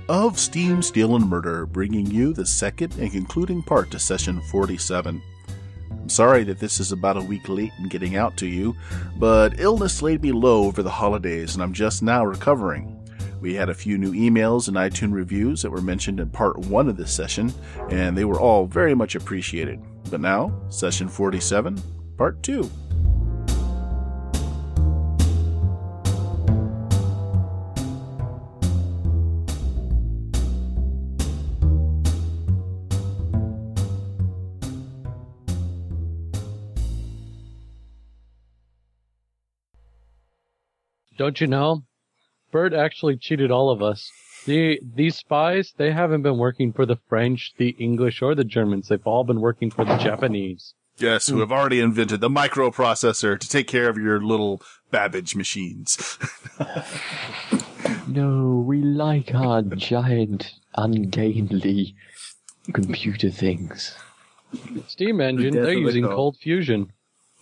of Steam, Steel, and Murder, bringing you the second and concluding part to Session 47. I'm sorry that this is about a week late in getting out to you, but illness laid me low over the holidays and I'm just now recovering. We had a few new emails and iTunes reviews that were mentioned in part 1 of this session, and they were all very much appreciated. But now, Session 47, Part 2. Don't you know? Bert actually cheated all of us. These spies, they haven't been working for the French, the English, or the Germans. They've all been working for the Japanese. Yes, who have already invented the microprocessor to take care of your little Babbage machines. No, we like our giant, ungainly computer things. Steam engine, they're using cold fusion.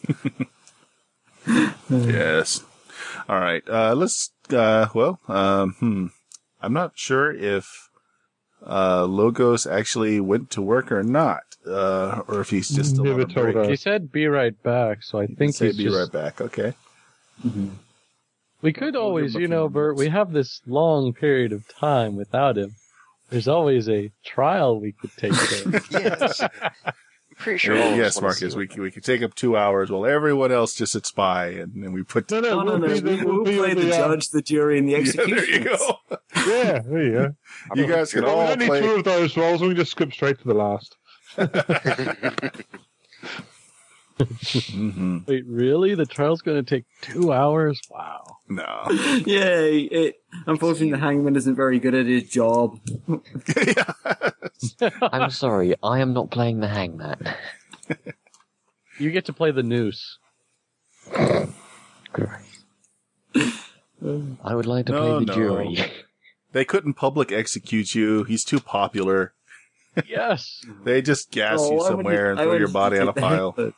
Yes. All right. Let's. I'm not sure if Logos actually went to work or not, or if he's just still on a break. He said "be right back," so I think he's be right back. Okay. Mm-hmm. We could always, Bert, we have this long period of time without him. There's always a trial we could take there. Yes. Pretty sure. Yes, Marcus, we could take up 2 hours while everyone else just sits by, and then we put. No. We'll play the judge, the jury, and the execution. Yeah, there you go. Yeah, there you go. You guys can all we don't play. need 2 of those roles. We can just skip straight to the last. Mm-hmm. Wait, really? The trial's going to take 2 hours? Wow. No. Yeah, unfortunately, the hangman isn't very good at his job. I'm sorry, I am not playing the hangman. You get to play the noose. Great. I would like to play the jury. They couldn't public execute you. He's too popular. Yes. They just gas you somewhere and throw your body on a pile.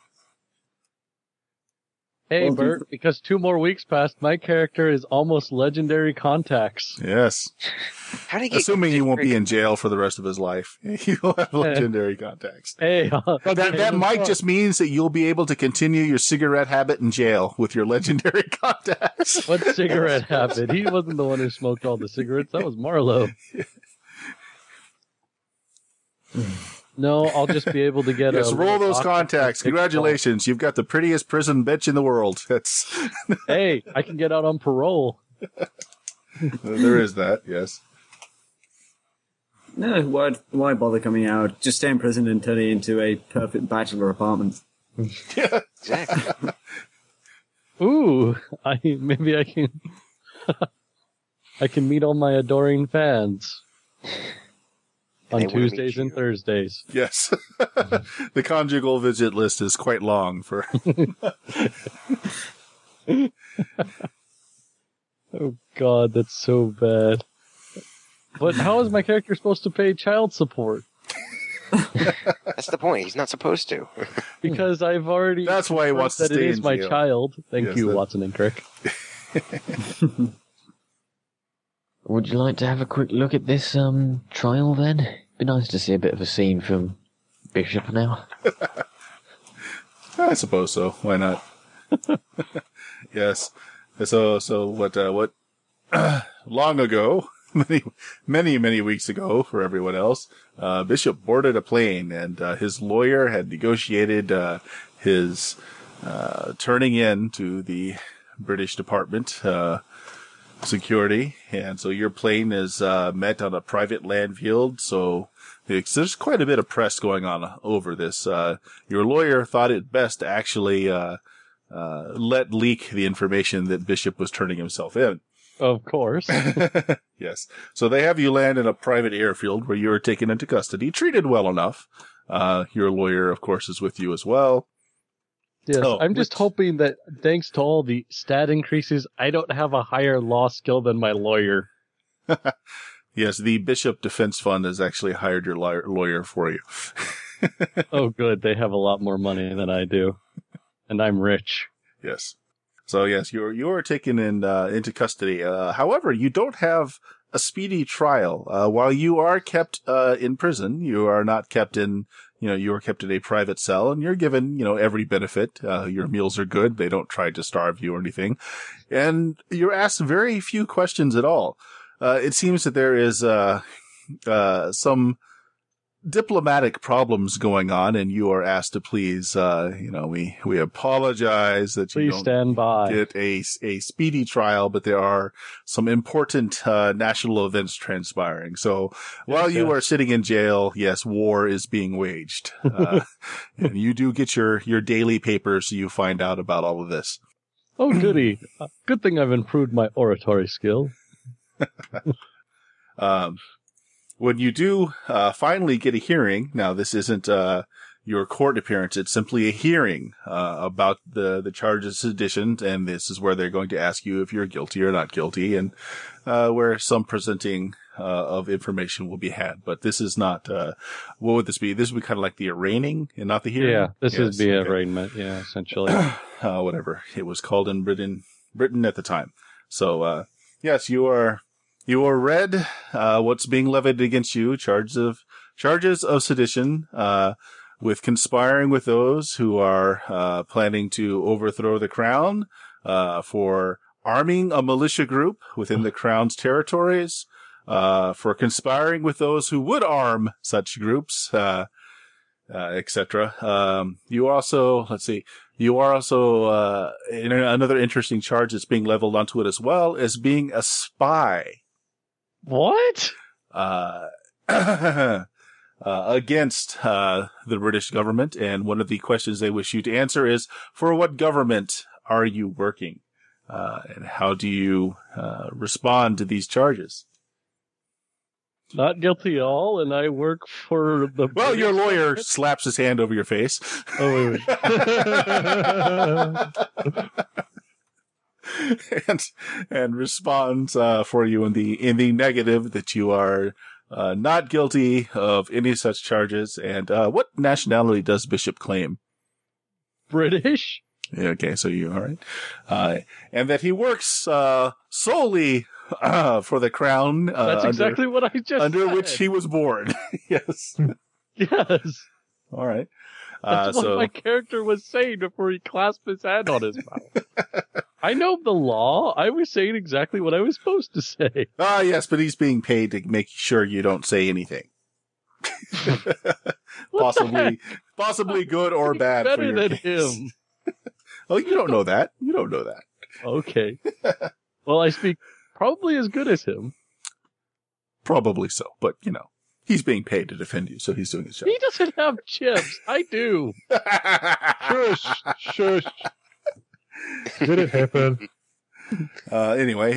Hey, Bert, because 2 more weeks passed, my character is almost legendary contacts. Yes. How do you get Assuming he won't be in jail for the rest of his life. He'll have legendary contacts. Hey, that might just means that you'll be able to continue your cigarette habit in jail with your legendary contacts. What cigarette habit? He wasn't the one who smoked all the cigarettes. That was Marlowe. No, I'll just be able to get roll those contacts. Congratulations. You've got the prettiest prison bitch in the world. Hey, I can get out on parole. There is that, yes. No, why bother coming out? Just stay in prison and turn it into a perfect bachelor apartment. Yeah. Exactly. Ooh, maybe I can I can meet all my adoring fans. On Tuesdays and Thursdays. Yes. The conjugal visit list is quite long for... Oh, God, that's so bad. But how is my character supposed to pay child support? That's the point. He's not supposed to. Because I've already... That's why he wants to stay stay it is in my jail. child. Thank Yes, you, Watson and Crick. Would you like to have a quick look at this trial then? Be nice to see a bit of a scene from Bishop now. I suppose so. Why not? Yes. So what long ago, many weeks ago for everyone else, Bishop boarded a plane and his lawyer had negotiated his turning in to the British Department security, and so your plane is met on a private land field, so there's quite a bit of press going on over this. Your lawyer thought it best to actually let leak the information that Bishop was turning himself in. Of course. Yes. So they have you land in a private airfield where you are taken into custody, treated well enough. Your lawyer, of course, is with you as well. Yes, I'm just hoping that thanks to all the stat increases, I don't have a higher law skill than my lawyer. Yes, the Bishop Defense Fund has actually hired your lawyer for you. Oh, good. They have a lot more money than I do. And I'm rich. Yes. So, yes, you are taken into custody. However, you don't have a speedy trial. While you are kept in prison, you are not kept in, you are kept in a private cell, and you're given, every benefit. Your meals are good. They don't try to starve you or anything. And you're asked very few questions at all. It seems that there is some diplomatic problems going on, and you are asked to please, we apologize that you Please don't stand by. get a speedy trial, but there are some important national events transpiring. So while you are sitting in jail, yes, war is being waged. And you do get your daily paper, so you find out about all of this. Oh, goody. Good thing I've improved my oratory skill. When you do finally get a hearing, now this isn't your court appearance, it's simply a hearing about the charges of sedition, and this is where they're going to ask you if you're guilty or not guilty, and where some presenting of information will be had. But this is not, what would this be? This would be kind of like the arraigning and not the hearing? Yeah, this is the arraignment, yeah, essentially. Whatever it was called in Britain at the time. So, yes, you are read what's being levied against you, charges of sedition, with conspiring with those who are planning to overthrow the crown, for arming a militia group within the crown's territories, for conspiring with those who would arm such groups, etc. You are also in another interesting charge that's being leveled onto it as well, as being a spy. What? Against the British government, and one of the questions they wish you to answer is, for what government are you working? And how do you respond to these charges? Not guilty at all, and I work for the... Well, your lawyer slaps his hand over your face. Oh, wait. and responds for you in the negative that you are not guilty of any such charges. And what nationality does Bishop claim? British? Okay, so you all right? And that he works solely for the crown. That's exactly what I just under said. which he was born. Yes. Yes. All right. That's what my character was saying before he clasped his hand on his mouth. I know the law. I was saying exactly what I was supposed to say. Yes, but he's being paid to make sure you don't say anything. possibly good or bad. Better for your than case. him. Oh, you don't know that. You don't know that. Okay. Well, I speak probably as good as him. Probably so, but he's being paid to defend you, so he's doing his job. He doesn't have chips. I do. Shush. Did it happen? Anyway,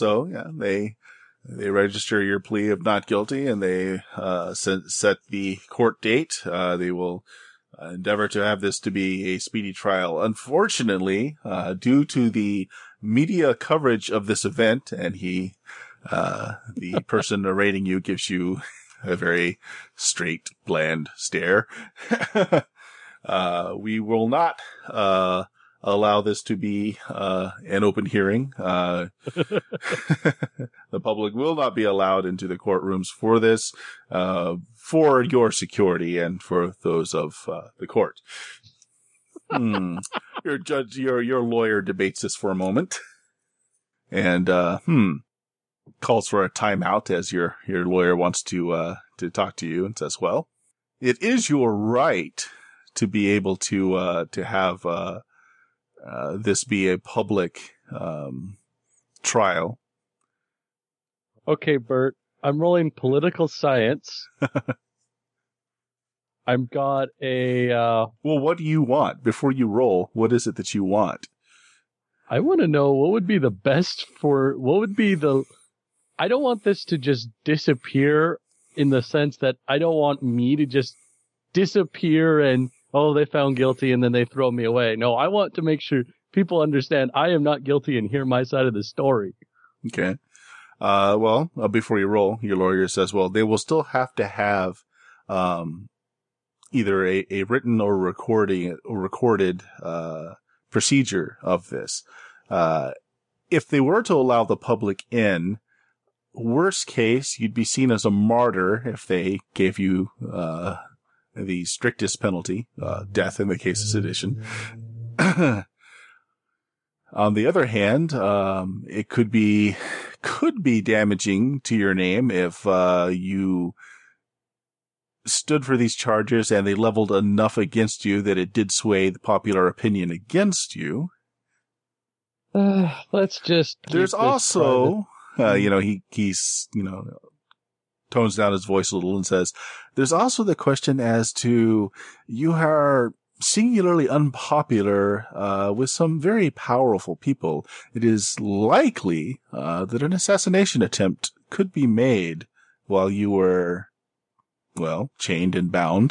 they register your plea of not guilty, and they set the court date. They will endeavor to have this to be a speedy trial. Unfortunately, due to the media coverage of this event, and the person narrating you gives you a very straight, bland stare, we will not allow this to be an open hearing. The public will not be allowed into the courtrooms for this, for your security and for those of the court. Your lawyer debates this for a moment, and calls for a timeout as your lawyer wants to talk to you, and says, "Well, it is your right to be able to have this be a public trial." Okay, Bert. I'm rolling political science. I've got a... Well, what do you want? Before you roll, what is it that you want? I want to know what would be the best for... What would be the... I don't want this to just disappear, in the sense that I don't want me to just disappear and, oh, they found guilty and then they throw me away. No, I want to make sure people understand I am not guilty and hear my side of the story. Okay. Well, before you roll, your lawyer says, well, they will still have to have either a written or recorded procedure of this. If they were to allow the public in, worst case, you'd be seen as a martyr if they gave you the strictest penalty, death in the case of sedition. On the other hand, it could be damaging to your name if you stood for these charges and they leveled enough against you that it did sway the popular opinion against you. Let's just. There's also, he's tones down his voice a little and says, there's also the question as to you are singularly unpopular with some very powerful people. It is likely that an assassination attempt could be made while you were, well, chained and bound.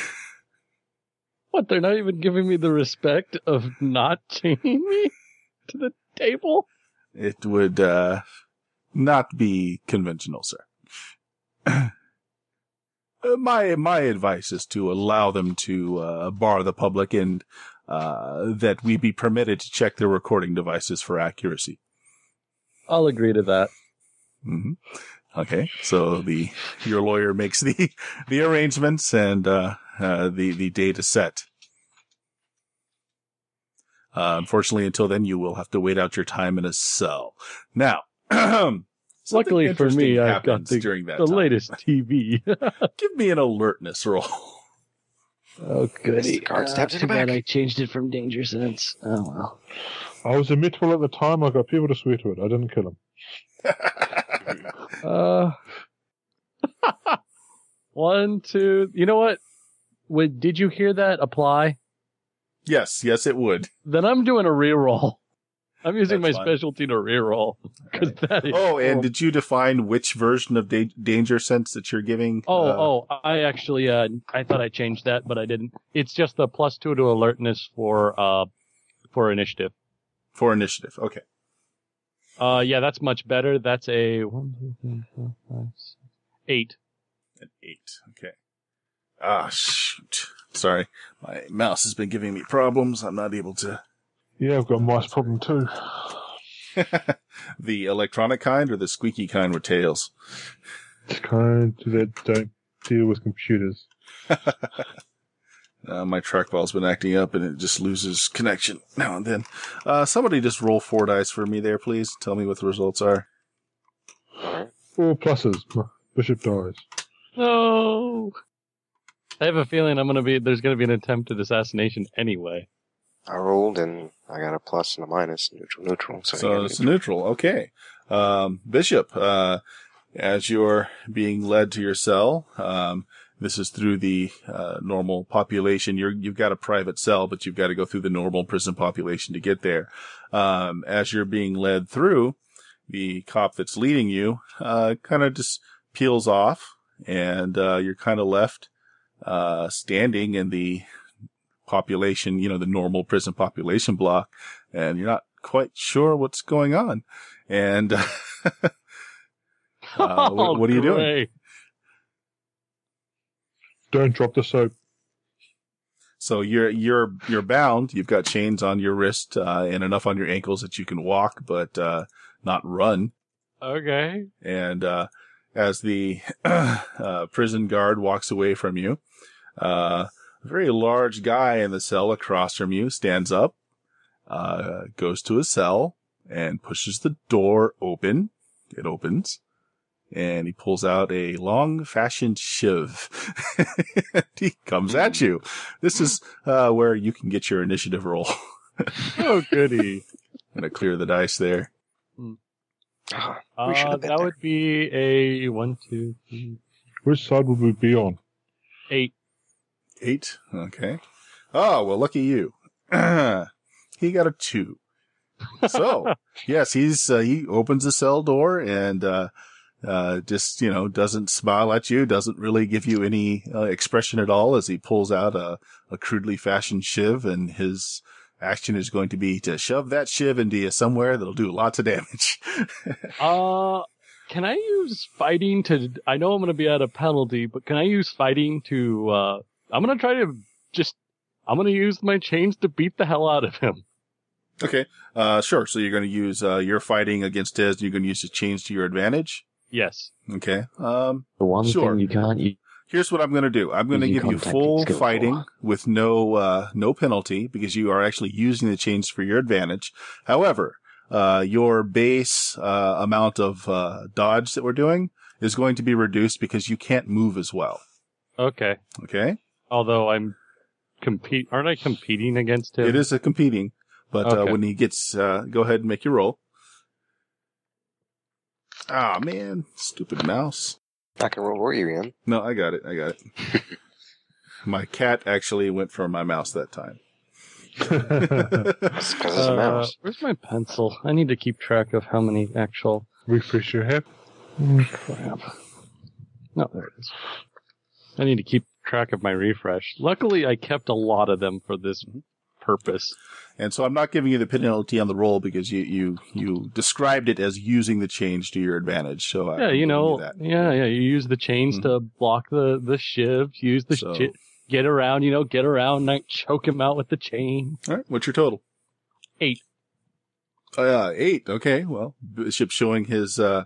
What, they're not even giving me the respect of not chaining me to the table? It would not be conventional, sir. My advice is to allow them to bar the public and that we be permitted to check their recording devices for accuracy. I'll agree to that. Mm-hmm. Okay, so your lawyer makes the arrangements and the date is set. Unfortunately, until then, you will have to wait out your time in a cell. Now, luckily for me, I've got the latest TV. Give me an alertness roll. Oh, goody. Card stabs in Too the back. bad I changed it from danger sense. Oh, well. I was immutable at the time. I got people to swear to it. I didn't kill him. 1, 2. You know what? Did you hear that apply? Yes, it would. Then I'm doing a reroll. I'm using That's my fine. specialty to reroll. Because that is. And did you define which version of danger sense that you're giving? I actually, I thought I changed that, but I didn't. It's just the +2 to alertness for initiative. For initiative, okay. Yeah, that's much better. That's a 1, 2, 3, 4, 5, 6, 8. An 8, okay. Ah, shoot. Sorry, my mouse has been giving me problems. I'm not able to. Yeah, I've got a mouse problem too. The electronic kind or the squeaky kind with tails? It's kind that don't deal with computers. My trackball's been acting up and it just loses connection now and then. Somebody just roll 4 dice for me there, please. Tell me what the results are. 4 pluses. Bishop dies. No! I have a feeling there's gonna be an attempted assassination anyway. I rolled and I got a plus and a minus, neutral. So it's neutral. Okay. Bishop, as you're being led to your cell, this is through the normal population. You've got a private cell, but you've got to go through the normal prison population to get there. As you're being led through, the cop that's leading you kind of just peels off, and you're kind of left standing in the population, the normal prison population block, and you're not quite sure what's going on. And what are you doing? Don't drop the soap. So you're bound. You've got chains on your wrist and enough on your ankles that you can walk, but not run. Okay. And as the prison guard walks away from you, a very large guy in the cell across from you stands up, goes to his cell, and pushes the door open. It opens, and he pulls out a long-fashioned shiv. He comes at you. This is where you can get your initiative roll. Oh, goody. I'm going to clear the dice there. We should have been That there. would be a 1, 2, 3, Which side would we be on? 8. 8. Okay. Oh, well, lucky you. He got a 2. So, yes, he opens the cell door and, just, doesn't smile at you, doesn't really give you any, expression at all as he pulls out a crudely fashioned shiv, and his action is going to be to shove that shiv into you somewhere that'll do lots of damage. Can I use fighting to, I know I'm going to be at a penalty, but can I use fighting to, I'm going to try to I'm going to use my chains to beat the hell out of him. Okay. Sure. So you're going to use, your fighting against his, you're going to use his chains to your advantage. Yes. Okay. The one Sure. thing you can't use. Here's what I'm going to do. I'm going to Using give you contact full skill fighting for. with no penalty because you are actually using the chains for your advantage. However, your base amount of dodge that we're doing is going to be reduced because you can't move as well. Okay. Okay? Although aren't I competing against him? It is a competing, but Okay. when he gets, go ahead and make your roll. Ah, man. Stupid mouse. Rock and roll warrior, Ian. No, I got it. My cat actually went for my mouse that time. It's because it's a mouse. Where's my pencil? I need to keep track of how many actual... Refresh your head. Crap. No, there it is. I need to keep track of my refresh. Luckily, I kept a lot of them for this purpose. And so I'm not giving you the penalty on the roll because you described it as using the change to your advantage. So Yeah, I'm you giving know, that. yeah, you use the chains to block the shiv, use the So- get around, like choke him out with the chain. All right, what's your total? 8. 8. Okay, well, Bishop showing his No,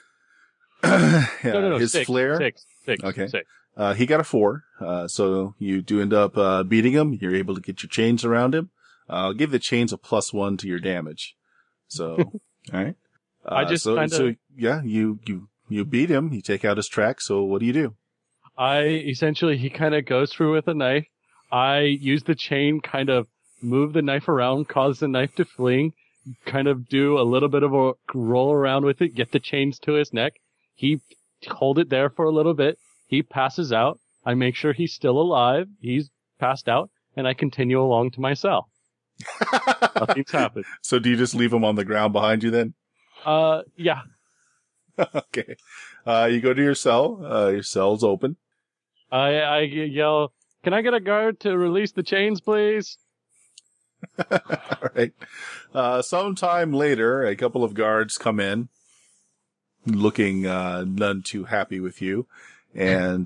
his 6, flair. 6. Okay. 6. He got a 4. So you do end up beating him. You're able to get your chains around him. I'll give the chains a +1 to your damage. So, all right. I just so kinda- yeah, you beat him. You take out his track. So what do you do? He kind of goes through with a knife. I use the chain, kind of move the knife around, cause the knife to fling, kind of do a little bit of a roll around with it, get the chains to his neck. He hold it there for a little bit. He passes out. I make sure he's still alive. He's passed out, and I continue along to my cell. Nothing's happened. So do you just leave him on the ground behind you then? Yeah. Okay. You go to your cell. Your cell's open. I yell, "Can I get a guard to release the chains, please?" All right. Sometime later, a couple of guards come in, looking none too happy with you, and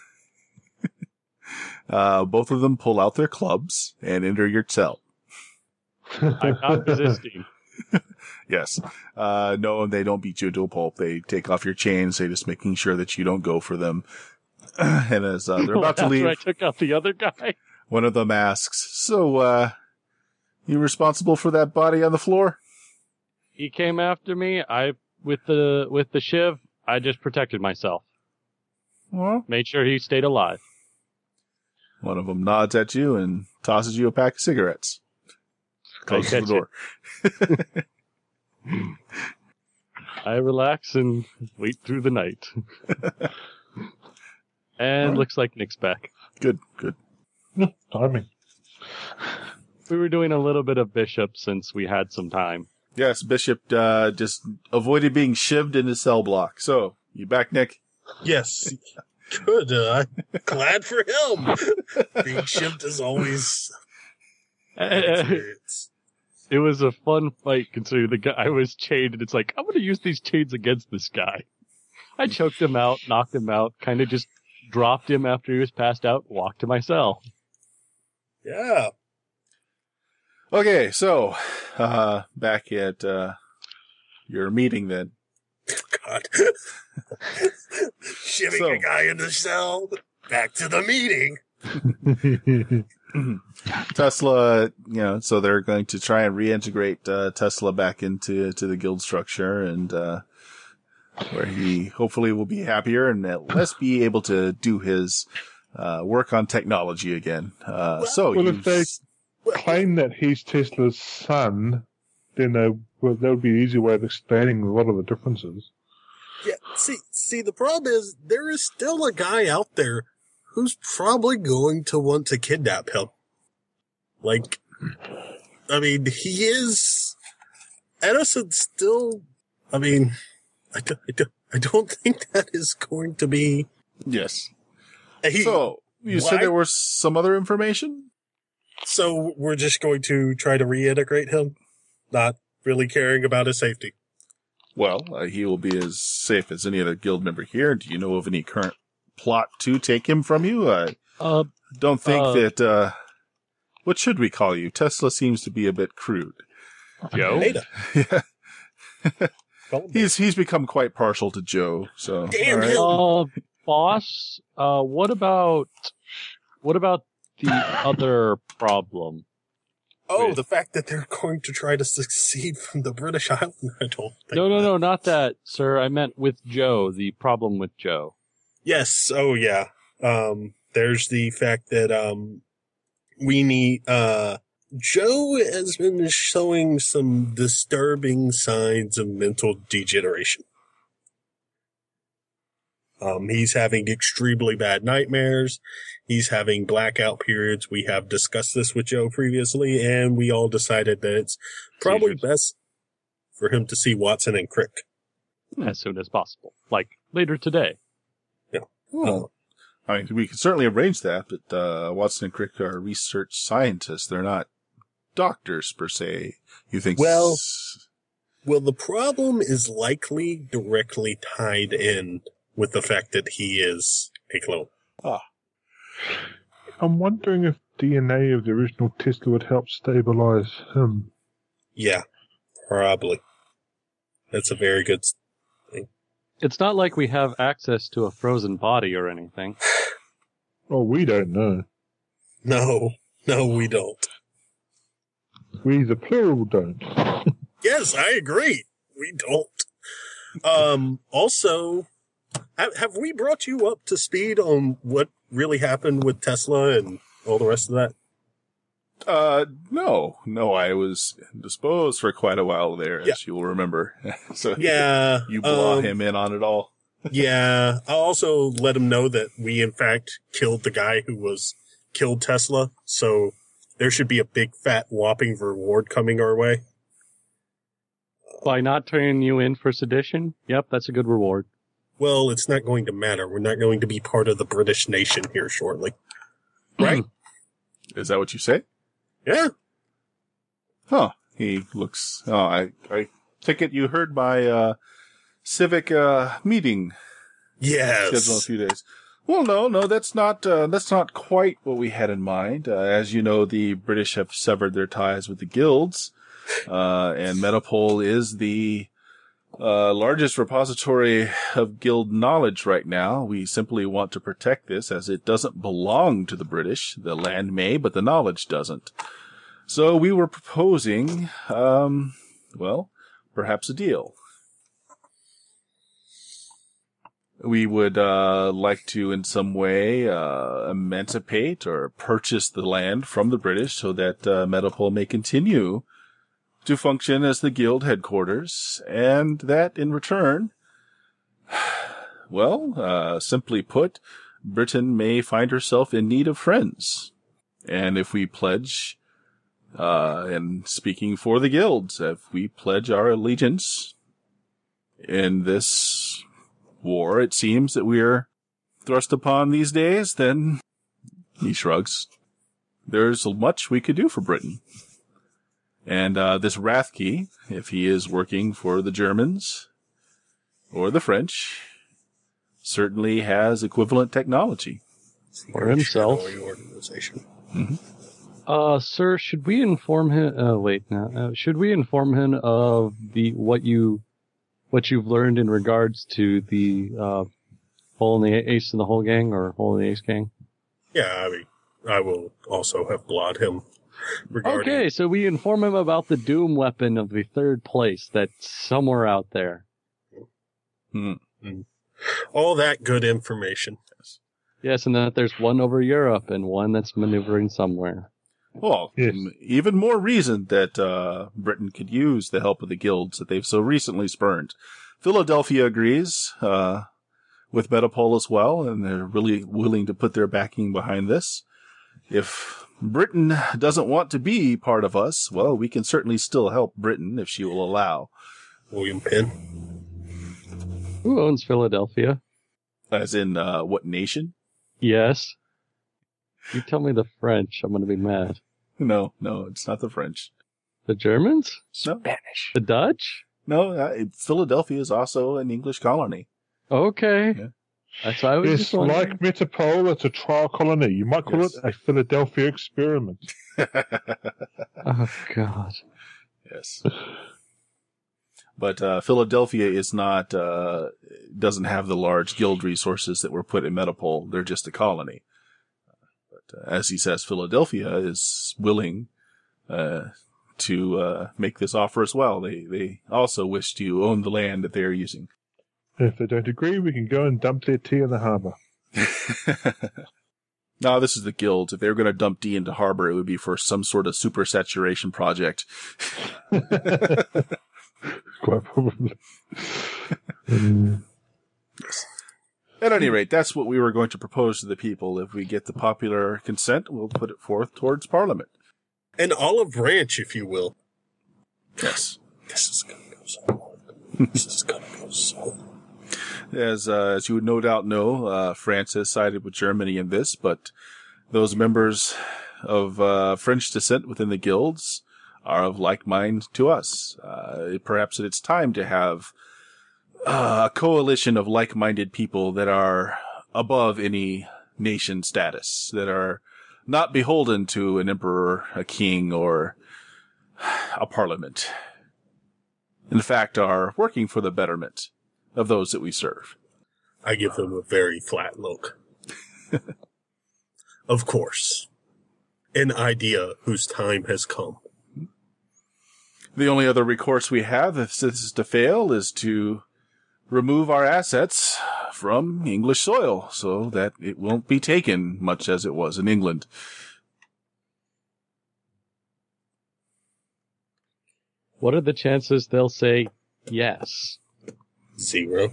both of them pull out their clubs and enter your cell. I'm not resisting. Yes. No, they don't beat you to a pulp. They take off your chains. They're just making sure that you don't go for them. And as they're about to After leave, I took out the other guy. one of them asks, "So, you responsible for that body on the floor?" He came after me. With the shiv, I just protected myself. Well, Made sure he stayed alive. one of them nods at you and tosses you a pack of cigarettes. Closes the catch door. I relax and wait through the night. And Alright. looks like Nick's back. Good. Timing. We were doing a little bit of Bishop since we had some time. Yes, Bishop just avoided being shivved in his cell block. So, you back, Nick? Yes. Good. Glad for him. Being shipped is always an experience. It was a fun fight considering the guy was chained, and it's like, I'm going to use these chains against this guy. I choked him out, knocked him out, kind of just dropped him after he was passed out, walked to my cell. Yeah. Okay, so, back at, your meeting then. God. Shivving So- a guy in the cell. Back to the meeting. Tesla, so they're going to try and reintegrate, Tesla back into the guild structure and, where he hopefully will be happier and at least be able to do his, work on technology again. So well, you if they claim that he's Tesla's son, then that would be an easy way of explaining a lot of the differences. Yeah. See, the problem is there is still a guy out there who's probably going to want to kidnap him. Like, I mean, he is Edison still. I mean, I don't think that is going to be. yes. He, So you said why- there was some other information? So we're just going to try to reintegrate him, not really caring about his safety. Well, he will be as safe as any other guild member here. Do you know of any current plot to take him from you? I don't think that, what should we call you? Tesla seems to be a bit crude. Joe? Beta. Yeah. he's become quite partial to Joe. So Damn all right. him. Boss, what about the other problem? Oh, the fact that they're going to try to succeed from the British island. I don't think. No, not that, sir. I meant with Joe. The problem with Joe. Yes. Oh, yeah. There's the fact that we need. Joe has been showing some disturbing signs of mental degeneration. He's having extremely bad nightmares. He's having blackout periods. We have discussed this with Joe previously, and we all decided that it's probably best for him to see Watson and Crick. As soon as possible. Like, later today. Yeah. Well, I mean, we can certainly arrange that, but Watson and Crick are research scientists. They're not doctors, per se. You think... Well, the problem is likely directly tied in with the fact that he is a clone. I'm wondering if DNA of the original Tesla would help stabilize him. Yeah, probably. That's a very good thing. It's not like we have access to a frozen body or anything. Oh, we don't know. No, we don't. We, the plural, don't. Yes, I agree. We don't. Also, have we brought you up to speed on what really happened with Tesla and all the rest of that? No, I was indisposed for quite a while there, as you'll remember. So Yeah. you blow him in on it all. Yeah. I'll also let him know that we, in fact, killed the guy who killed Tesla. So there should be a big, fat, whopping reward coming our way. By not turning you in for sedition? Yep, that's a good reward. Well, it's not going to matter. We're not going to be part of the British nation here shortly. Right? Is that what you say? Yeah. Huh. He looks... Oh, I take it you heard my civic meeting scheduled in a Yes. few days. Well, no, that's not quite what we had in mind. As you know, the British have severed their ties with the guilds, and Metapole is the largest repository of guild knowledge right now. We simply want to protect this as it doesn't belong to the British. The land may, but the knowledge doesn't. So we were proposing, perhaps a deal. We would like to, in some way, emancipate or purchase the land from the British so that Metapole may continue to function as the guild headquarters, and that, in return, simply put, Britain may find herself in need of friends. And if we pledge, and speaking for the guilds, if we pledge our allegiance in this war, it seems that we are thrust upon these days, then, he shrugs, there's much we could do for Britain. And this Rathke, if he is working for the Germans or the French, certainly has equivalent technology. For himself. Organization. Mm-hmm. Sir, should we inform him? Should we inform him of what you've learned in regards to the Hole in the Ace in the Hole gang or Hole in the Ace gang? Yeah, I mean, I will also have blot him. Regarding... Okay, so we inform him about the doom weapon of the third place that's somewhere out there. All that good information. Yes, and that there's one over Europe and one that's maneuvering somewhere. Well, yes. Even more reason that Britain could use the help of the guilds that they've so recently spurned. Philadelphia agrees with Metapole as well, and they're really willing to put their backing behind this. If Britain doesn't want to be part of us, well, we can certainly still help Britain if she will allow. William Penn. Who owns Philadelphia? As in, what nation? Yes. You tell me the French, I'm going to be mad. No, it's not the French. The Germans? No, Spanish. The Dutch? no. Philadelphia is also an English colony. Okay. Yeah. That's why I was Yes, just wondering. like Metapole, it's a trial colony. You might call Yes. it a Philadelphia experiment. Oh, God. Yes. But Philadelphia is not doesn't have the large guild resources that were put in Metapole. They're just a colony. But as he says, Philadelphia is willing to make this offer as well. They also wish to own the land that they are using. If they don't agree, we can go and dump their tea in the harbour. No, this is the guilds. If they were going to dump tea into harbor, it would be for some sort of super saturation project. Quite probably. At any rate, that's what we were going to propose to the people. If we get the popular consent, we'll put it forth towards Parliament. An olive branch, if you will. Yes. This is going to go so hard. This is going to go so hard. As you would no doubt know, France has sided with Germany in this, but those members of French descent within the guilds are of like mind to us. Perhaps it's time to have a coalition of like-minded people that are above any nation status, that are not beholden to an emperor, a king, or a parliament. In fact, are working for the betterment of those that we serve. I give them a very flat look. Of course. An idea whose time has come. The only other recourse we have, if this is to fail, is to remove our assets from English soil so that it won't be taken much as it was in England. What are the chances they'll say yes? 0.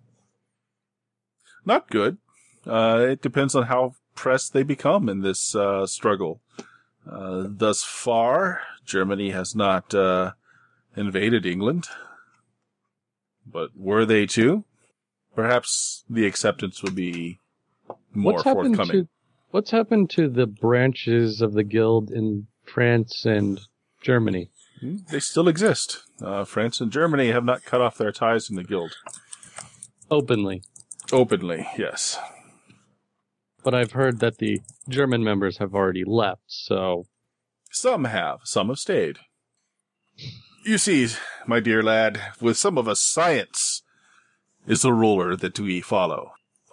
Not good. It depends on how pressed they become in this struggle. Thus far, Germany has not invaded England. But were they to, perhaps the acceptance would be more forthcoming. What's happened to the branches of the guild in France and Germany? They still exist. France and Germany have not cut off their ties in the guild. Openly. Openly, yes. But I've heard that the German members have already left, so... Some have stayed. You see, my dear lad, with some of us, science is the ruler that we follow.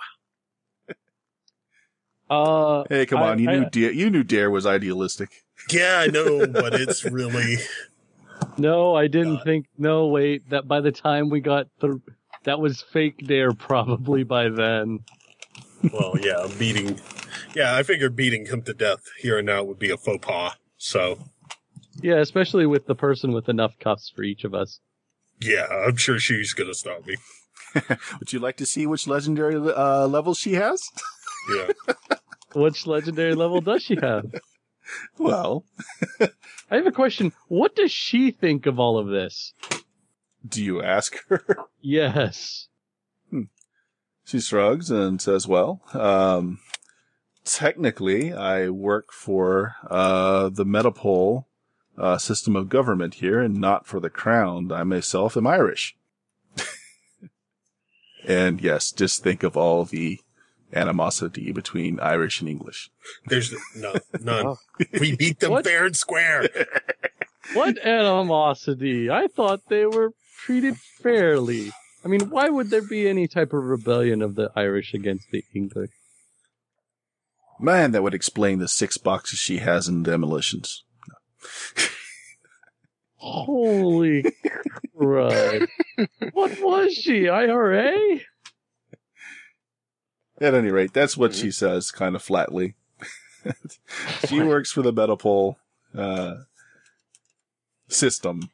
Hey, come on, you knew Dare was idealistic. Yeah, I know, but it's really... No, I didn't think... No, wait, that by the time we got through... That was fake Dare probably by then. Well, yeah, I figured beating him to death here and now would be a faux pas, so... Yeah, especially with the person with enough cuffs for each of us. Yeah, I'm sure she's gonna stop me. Would you like to see which legendary level she has? Yeah. Which legendary level does she have? Well... I have a question. What does she think of all of this? Do you ask her? Yes. She shrugs and says, well, technically, I work for the Metapole system of government here and not for the crown. I myself am Irish. And yes, just think of all the animosity between Irish and English. There's none. We beat them fair and square. What animosity? I thought they were treated fairly. I mean, why would there be any type of rebellion of the Irish against the English? Man, that would explain the 6 boxes she has in demolitions. No. Holy crud. What was she, IRA? At any rate, that's what she says, kind of flatly. She works for the Metapole system.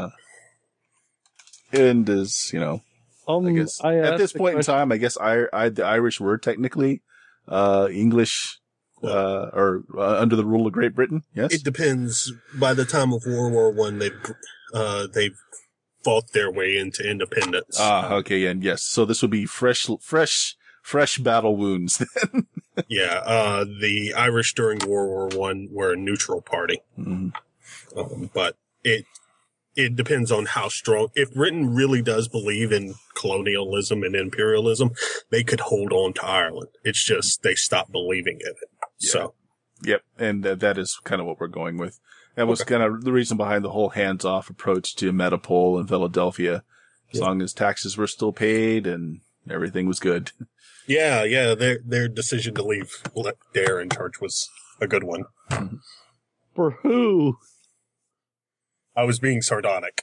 And is, I guess at this point in time, I guess the Irish were technically English or under the rule of Great Britain. Yes, it depends. By the time of World War I, they've fought their way into independence. Okay, and yes, so this would be fresh battle wounds then. Yeah, the Irish during World War I were a neutral party, but it depends on how strong. If Britain really does believe in colonialism and imperialism, they could hold on to Ireland. It's just they stopped believing in it. Yeah. So, yep, and that is kind of what we're going with. That was kind of the reason behind the whole hands-off approach to Metapole and Philadelphia. As long as taxes were still paid and everything was good. Yeah. Their decision to leave Dare in charge was a good one. For who? I was being sardonic.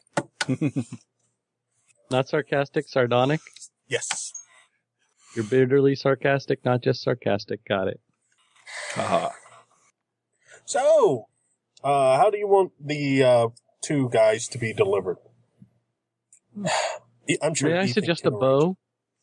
Not sarcastic, sardonic? Yes. You're bitterly sarcastic, not just sarcastic. Got it. Haha. So, how do you want the two guys to be delivered? I'm sure. May I Ethan suggest can a bow?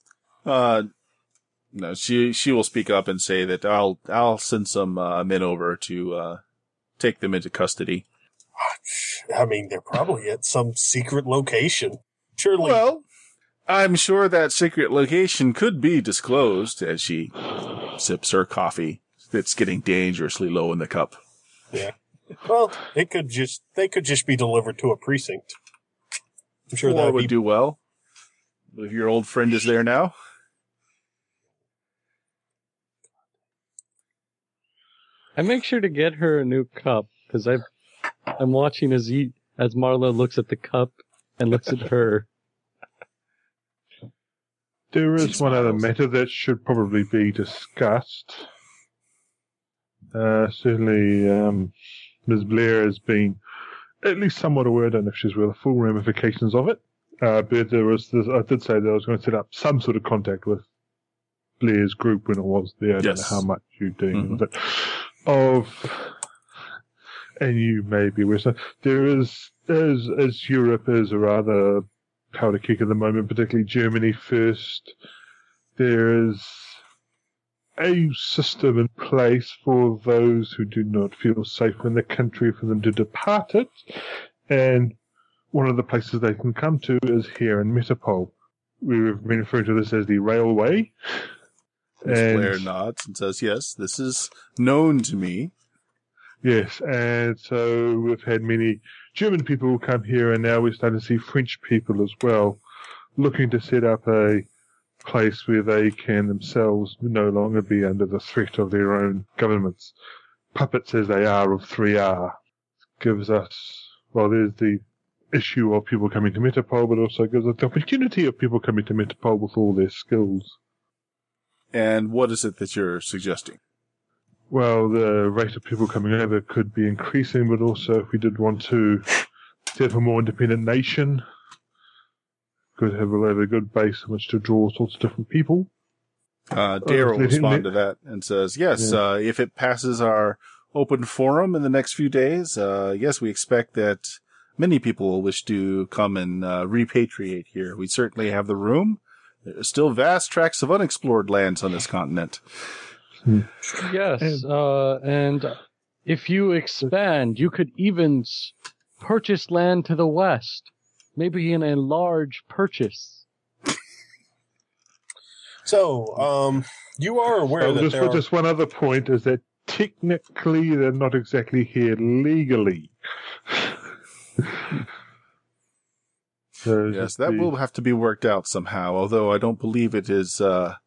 No, she will speak up and say that I'll send some men over to take them into custody. I mean, they're probably at some secret location. Surely. Well, I'm sure that secret location could be disclosed as she sips her coffee. It's getting dangerously low in the cup. Yeah. Well, they could just be delivered to a precinct. I'm sure that would do well. If your old friend is there now. I make sure to get her a new cup because I'm watching as Marla looks at the cup and looks at her. There is one other matter that should probably be discussed. Certainly, Ms. Blair has been at least somewhat aware. I don't know if she's aware of the full ramifications of it. But there was this, I did say that I was going to set up some sort of contact with Blair's group when it was there. I don't know how much you're doing with it. And you may be aware. So there is, as Europe is a rather powder keg at the moment, particularly Germany first, there is a system in place for those who do not feel safe in the country for them to depart it. And one of the places they can come to is here in Metapole. We've been referring to this as the railway. Ms. Blair nods and says, yes, this is known to me. Yes, and so we've had many German people come here, and now we're starting to see French people as well, looking to set up a place where they can themselves no longer be under the threat of their own governments. Puppets as they are of 3R. Gives us, well, there's the issue of people coming to Metapole, but also gives us the opportunity of people coming to Metapole with all their skills. And what is it that you're suggesting? Well, the rate of people coming over could be increasing, but also if we did want to set up a more independent nation, could have a good base on which to draw all sorts of different people. Dare will respond to that and says, yes, if it passes our open forum in the next few days, yes, we expect that many people will wish to come and repatriate here. We certainly have the room. There are still vast tracts of unexplored lands on this continent. Yes, and if you expand, you could even purchase land to the west, maybe in a large purchase. So, you are aware that just one other point is that technically they're not exactly here legally. So yes, that will have to be worked out somehow, although I don't believe it is,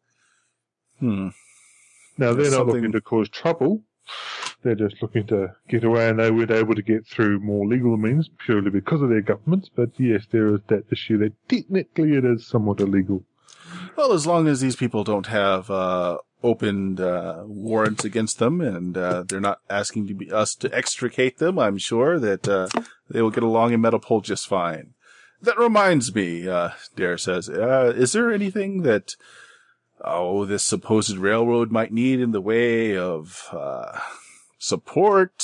Now, they're not looking to cause trouble. They're just looking to get away, and they weren't able to get through more legal means purely because of their governments. But yes, there is that issue that technically it is somewhat illegal. Well, as long as these people don't have opened warrants against them, and they're not asking us to extricate them, I'm sure that they will get along in Metapole just fine. That reminds me, Dare says, is there anything that this supposed railroad might need in the way of support?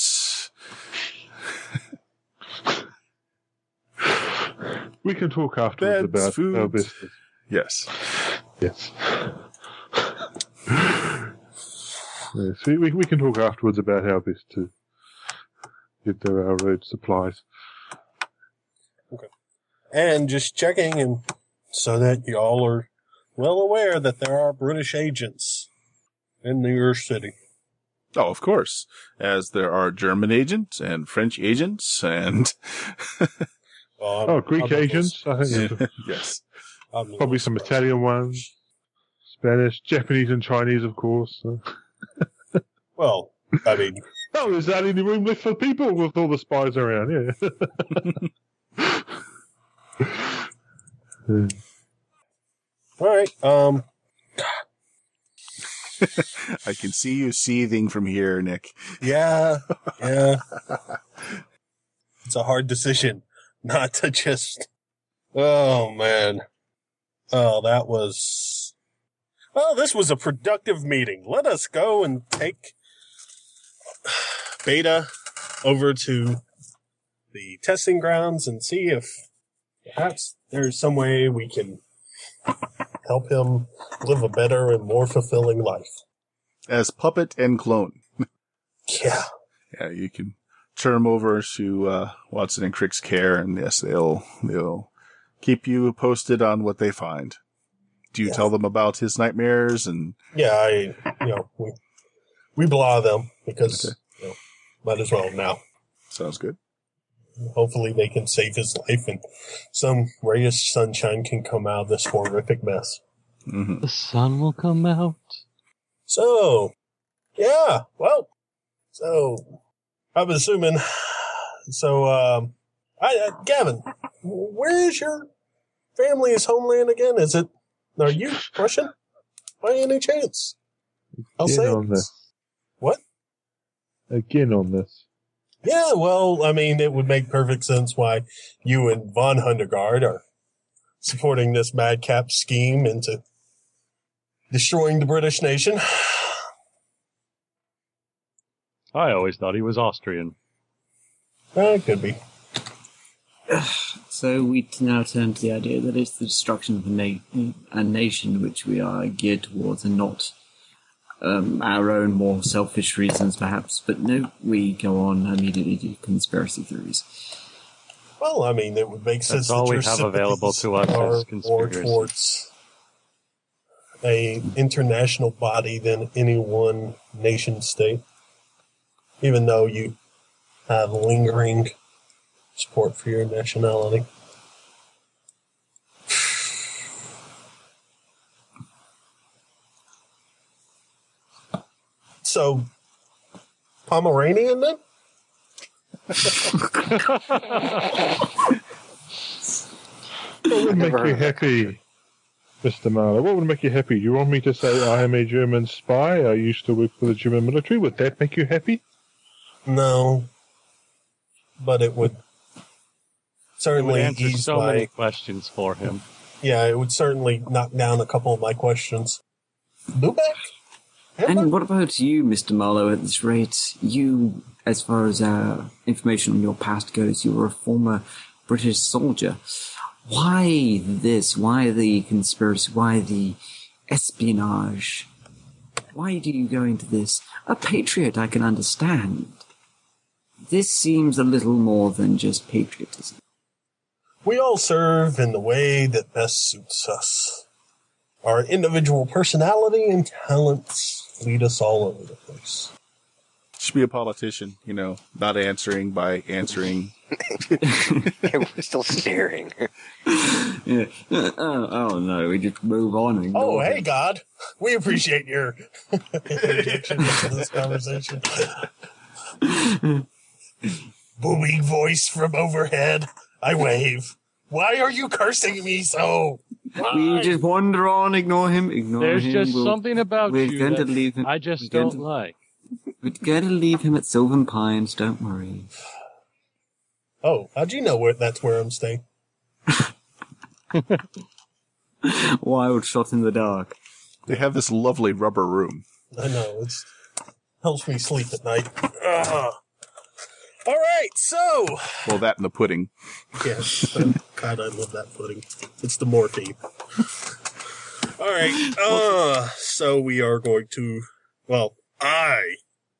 We can talk afterwards about our business. Yes. Yes. Yes, we can talk afterwards about how best to get the railroad supplies. Okay. And just checking, and so that you all are well aware that there are British agents in your city. Oh, of course. As there are German agents and French agents and... Greek agents, I think. Yes. Probably some Italian ones. Spanish, Japanese and Chinese, of course. Well, I mean, Oh, is that any room left for people with all the spies around? Yeah. All right. I can see you seething from here, Nick. Yeah. It's a hard decision not to just. Oh man. Oh, this was a productive meeting. Let us go and take Beta over to the testing grounds and see if perhaps there's some way we can help him live a better and more fulfilling life. As puppet and clone. Yeah. Yeah, you can turn him over to Watson and Crick's care, and yes, they'll keep you posted on what they find. Do you tell them about his nightmares? And yeah, we blah them because might as well now. Sounds good. Hopefully they can save his life and some ray of sunshine can come out of this horrific mess. Mm-hmm. The sun will come out. So, yeah, well, so I'm assuming. So, Gavin, where is your family's homeland again? Are you Russian by any chance? I'll say on this. What? Again on this. Yeah, well, I mean, it would make perfect sense why you and von Hundergaard are supporting this madcap scheme into destroying the British nation. I always thought he was Austrian. It could be. So we now turn to the idea that it's the destruction of a nation which we are geared towards, and not our own more selfish reasons, perhaps. But no, we go on immediately to conspiracy theories. Well, I mean, it would make sense. That's all that we your have available to us are as more conspiracy. towards a international body than any one nation state, even though you have lingering support for your nationality. So, Pomeranian then? What would make you happy, Mr. Marlowe? What would make you happy? You want me to say I am a German spy? I used to work for the German military. Would that make you happy? No. But it would It would certainly answer ease so my... many questions for him. Yeah, it would certainly knock down a couple of my questions. Lubeck? And what about you, Mr. Marlowe, at this rate? You, as far as information on your past goes, you were a former British soldier. Why this? Why the conspiracy? Why the espionage? Why do you go into this? A patriot, I can understand. This seems a little more than just patriotism. We all serve in the way that best suits us. Our individual personality and talents lead us all over the place. Should be a politician, not answering by answering. We're still staring. Yeah. Oh no, we just move on. And Oh, ignore hey, him. God. We appreciate your interjection into this conversation. Booming voice from overhead. I wave. Why are you cursing me so? Why? We just wander on, ignore him, There's just something about we're you going to that leave him. I just we're going don't to- like. We're going to leave him at Sylvan Pines, don't worry. Oh, how'd you know that's where I'm staying? Wild shot in the dark. They have this lovely rubber room. I know, it helps me sleep at night. Ugh. All right, so... Well, that and the pudding. Yeah, God, I love that pudding. It's the morphine. All right, so we are going to... Well, I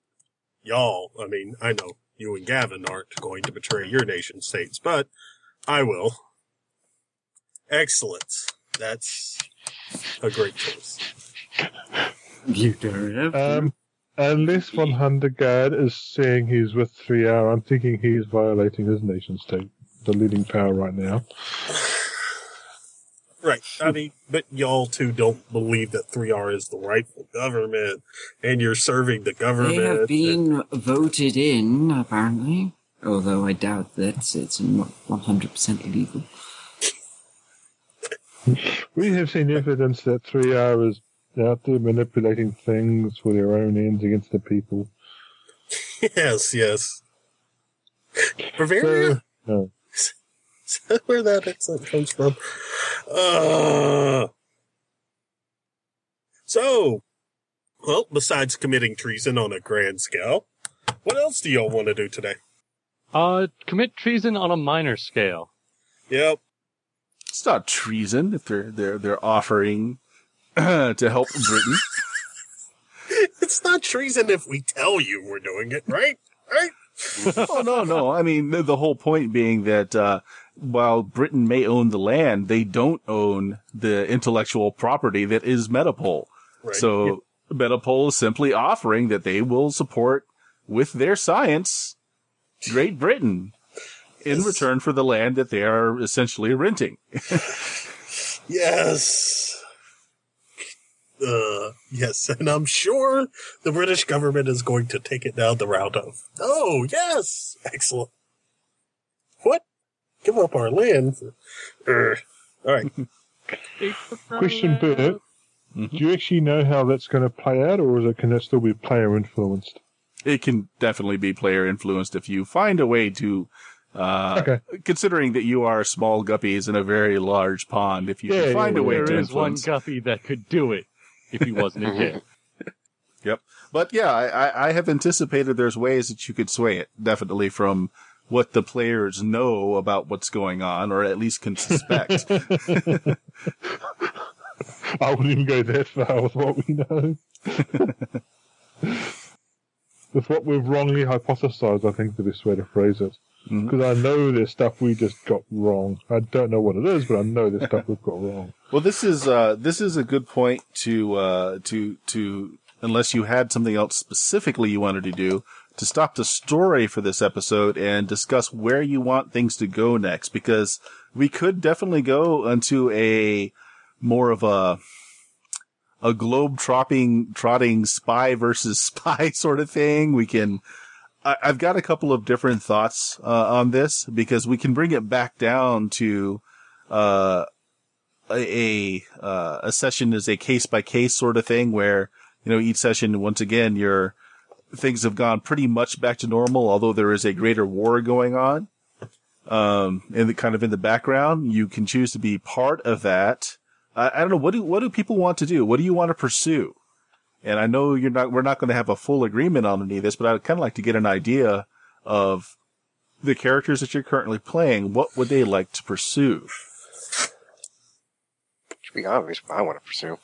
know you and Gavin aren't going to betray your nation states, but I will. Excellent. That's a great choice. You don't have to. Unless von Hundergaard is saying he's with 3R, I'm thinking he's violating his nation state, the leading power right now. Right. I mean, but y'all two don't believe that 3R is the rightful government, and you're serving the government. They have been voted in, apparently. Although I doubt that it's not 100% illegal. We have seen evidence that 3R is out there manipulating things for their own ends against the people. Yes, yes. Bavaria? No. Is that where that accent comes from? So, well, besides committing treason on a grand scale, what else do y'all want to do today? Commit treason on a minor scale. Yep. It's not treason if they're offering to help Britain. It's not treason if we tell you we're doing it, right? Right? Oh, no. I mean, the whole point being that while Britain may own the land, they don't own the intellectual property that is Metapole. Right. So Metapole is simply offering that they will support with their science Great Britain in return for the land that they are essentially renting. Yes. Yes, and I'm sure the British government is going to take it down the route of, oh, yes, excellent. What? Give up our land? All right. Question, Bert. Do you actually know how that's going to play out, or can that still be player influenced? It can definitely be player influenced if you find a way to, considering that you are small guppies in a very large pond, if you can find a way to there is one influence. guppy that could do it if he wasn't a kid. Yep. But yeah, I have anticipated there's ways that you could sway it, definitely from what the players know about what's going on, or at least can suspect. I wouldn't even go that far with what we know. With what we've wrongly hypothesized, I think is the best way to phrase it. Because I know there's stuff we just got wrong. I don't know what it is, but I know there's stuff we've got wrong. Well, this is a good point to unless you had something else specifically you wanted to do, to stop the story for this episode and discuss where you want things to go next, because we could definitely go into a more of a globe-trotting spy versus spy sort of thing. We can, I've got a couple of different thoughts, on this, because we can bring it back down to, a session is a case-by-case sort of thing where, each session, once again, things have gone pretty much back to normal, although there is a greater war going on, in the background. You can choose to be part of that. I don't know. What do people want to do? What do you want to pursue? And I know we're not going to have a full agreement on any of this, but I'd kind of like to get an idea of the characters that you're currently playing. What would they like to pursue? Should be obvious what I want to pursue.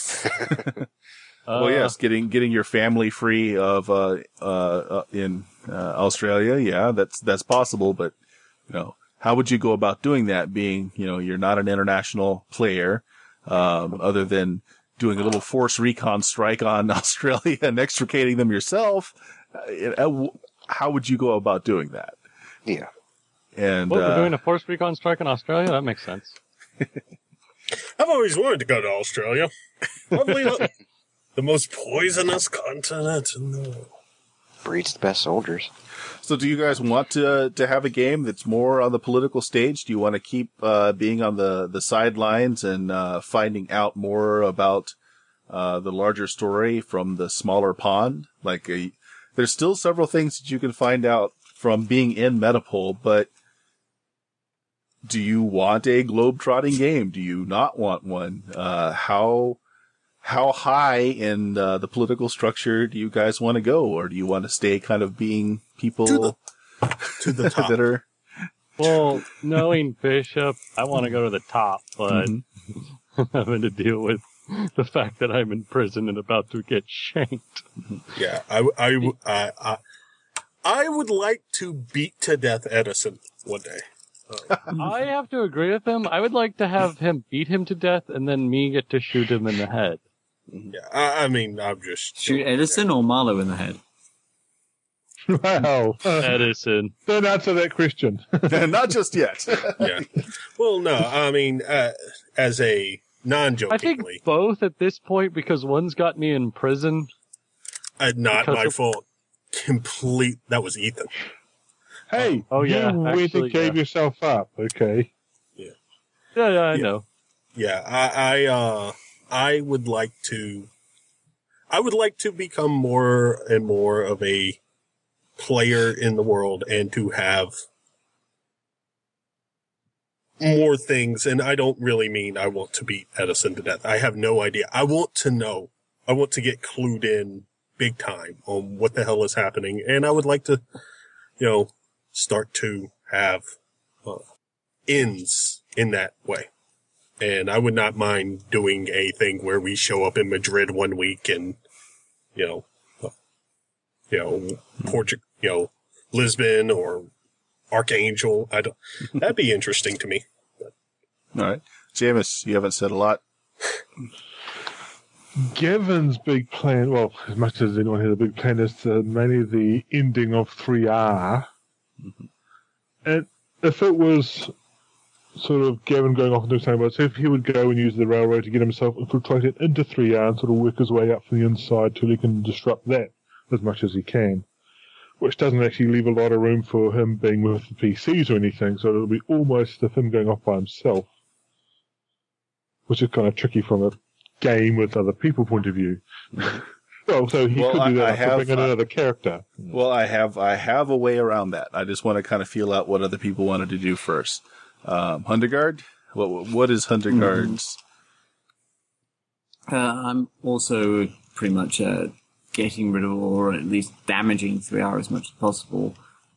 Well, yes, getting your family free of, in Australia. Yeah, that's possible, but, how would you go about doing that being, you're not an international player, other than doing a little force recon strike on Australia and extricating them yourself? How would you go about doing that? Yeah. And, we're doing a force recon strike in Australia? That makes sense. I've always wanted to go to Australia. Lovely, the most poisonous continent in the world. Breeds the best soldiers. So do you guys want to have a game that's more on the political stage? Do you want to keep being on the sidelines and finding out more about the larger story from the smaller pond? There's still several things that you can find out from being in Metapole, but do you want a globe-trotting game? Do you not want one? How high in the political structure do you guys want to go, or do you want to stay kind of being people to the top? that are... Well, knowing Bishop, I want to go to the top, but I'm having to deal with the fact that I'm in prison and about to get shanked. Yeah, I would like to beat to death Edison one day. I have to agree with him. I would like to have him beat him to death and then me get to shoot him in the head. Yeah, I mean, I'm just... Shoot Edison or Marlowe in the head? Wow. Edison. Don't answer that question. Not just yet. Yeah. Well, no, I mean, as a I think non-jokingly, both at this point because one's got me in prison. not because my of- fault. That was Ethan. Hey, Oh, yeah, you went actually, and gave yeah. yourself up, okay? Yeah, I Yeah. know. Yeah, I would like to become more and more of a player in the world and to have more things. And I don't really mean I want to beat Edison to death. I have no idea. I want to know. I want to get clued in big time on what the hell is happening. And I would like to, start to have ends in that way. And I would not mind doing a thing where we show up in Madrid one week and, Portugal, Lisbon or Archangel. That'd be interesting to me. All right. Jameis, you haven't said a lot. Gavin's big plan, well, as much as anyone has a big plan, is mainly the ending of 3R. Mm-hmm. And if it was sort of Gavin going off and doing something about it, so if he would go and use the railroad to get himself infiltrated into 3R and sort of work his way up from the inside till he can disrupt that as much as he can, which doesn't actually leave a lot of room for him being with the PCs or anything, so it'll be almost of him going off by himself, which is kind of tricky from a game with other people point of view. Well, so he could do that to bring in another character. Well, I have a way around that. I just want to kind of feel out what other people wanted to do first. Hundergaard? What is Hundergaard's? I'm also pretty much getting rid of, or at least damaging 3R as much as possible.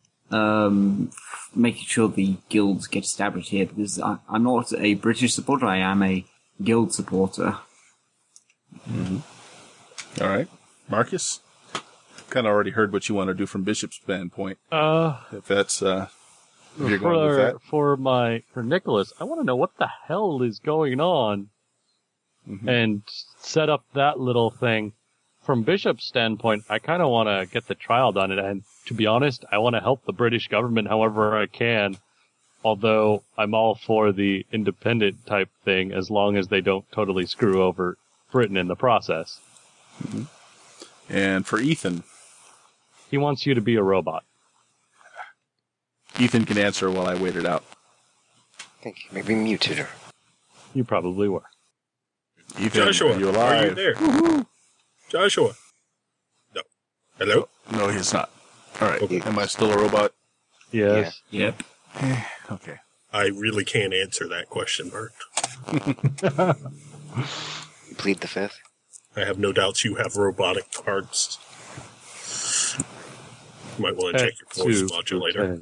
Making sure the guilds get established here, because I'm not a British supporter, I am a guild supporter. Mm-hmm. All right. Marcus? Kind of already heard what you want to do from Bishop's standpoint. If that's... if you're going with that. For Nicholas, I want to know what the hell is going on, and set up that little thing. From Bishop's standpoint, I kind of want to get the trial done, and to be honest, I want to help the British government however I can. Although I'm all for the independent type thing, as long as they don't totally screw over Britain in the process. Mm-hmm. And for Ethan, he wants you to be a robot. Ethan can answer while I wait it out. I think you maybe muted her. You probably were. Ethan, Joshua, are you alive? are you there? Woo-hoo. Joshua. No. Hello? No, he's not. All right. Okay. Am I still a robot? Yes. Yeah. Yep. Okay. I really can't answer that question, Bert. You plead the fifth? I have no doubts you have robotic parts. You might want to check your voice modulator.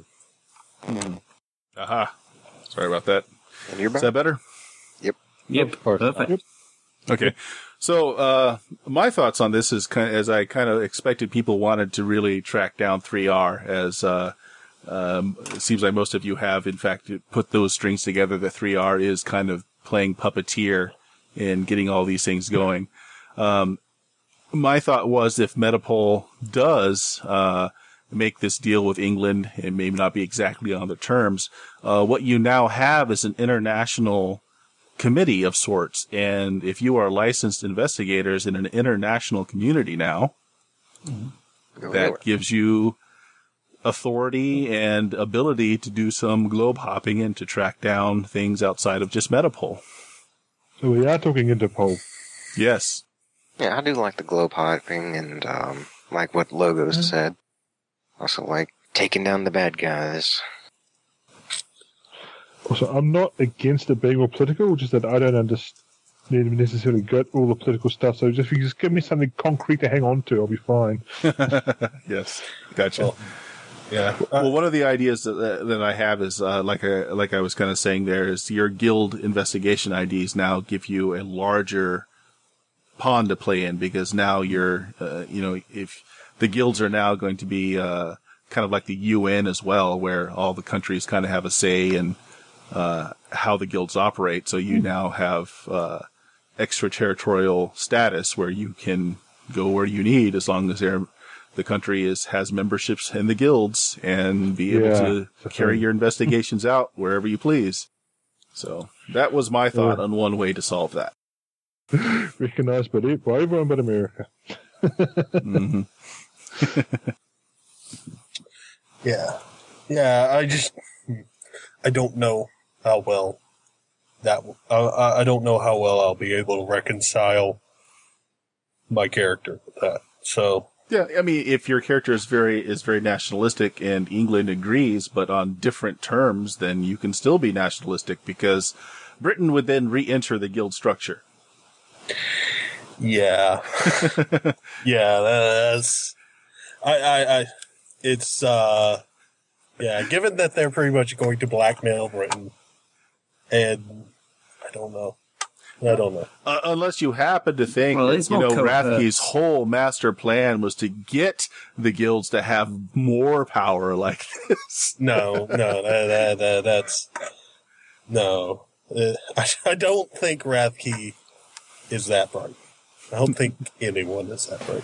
Aha. Sorry about that. And you're Is back? that better? Yep. Perfect. Okay. So, my thoughts on this is as I kind of expected people wanted to really track down 3R, as, it seems like most of you have, in fact, put those strings together. The 3R is kind of playing puppeteer in getting all these things going. My thought was if Metapol does, make this deal with England, it may not be exactly on the terms, what you now have is an international committee of sorts. And if you are licensed investigators in an international community now, that gives you authority and ability to do some globe hopping and to track down things outside of just Metapol. So we are talking Interpol. Yes. Yeah, I do like the globe hopping and like what Logos said. Also like taking down the bad guys. Also, I'm not against it being all political, just that I don't necessarily get all the political stuff. So if you just give me something concrete to hang on to, I'll be fine. Yes. Gotcha. Well, yeah. Well, one of the ideas that I have is, like I was kind of saying there, is your guild investigation IDs now give you a larger pond to play in, because now you're, if the guilds are now going to be, kind of like the UN as well, where all the countries kind of have a say in, how the guilds operate. So you now have, extraterritorial status where you can go where you need as long as they're the country has memberships in the guilds and be able to carry your investigations out wherever you please. So that was my thought on one way to solve that. Recognized by everyone but America. Mm-hmm. Yeah. I don't know how well I don't know how well I'll be able to reconcile my character with that. So. Yeah, I mean, if your character is very nationalistic and England agrees, but on different terms, then you can still be nationalistic because Britain would then re-enter the guild structure. Yeah. Yeah, that's... given that they're pretty much going to blackmail Britain, and I don't know. Unless you happen to think Rathke's whole master plan was to get the guilds to have more power like this. No, that's... No. I don't think Rathke is that bright. I don't think anyone is that bright.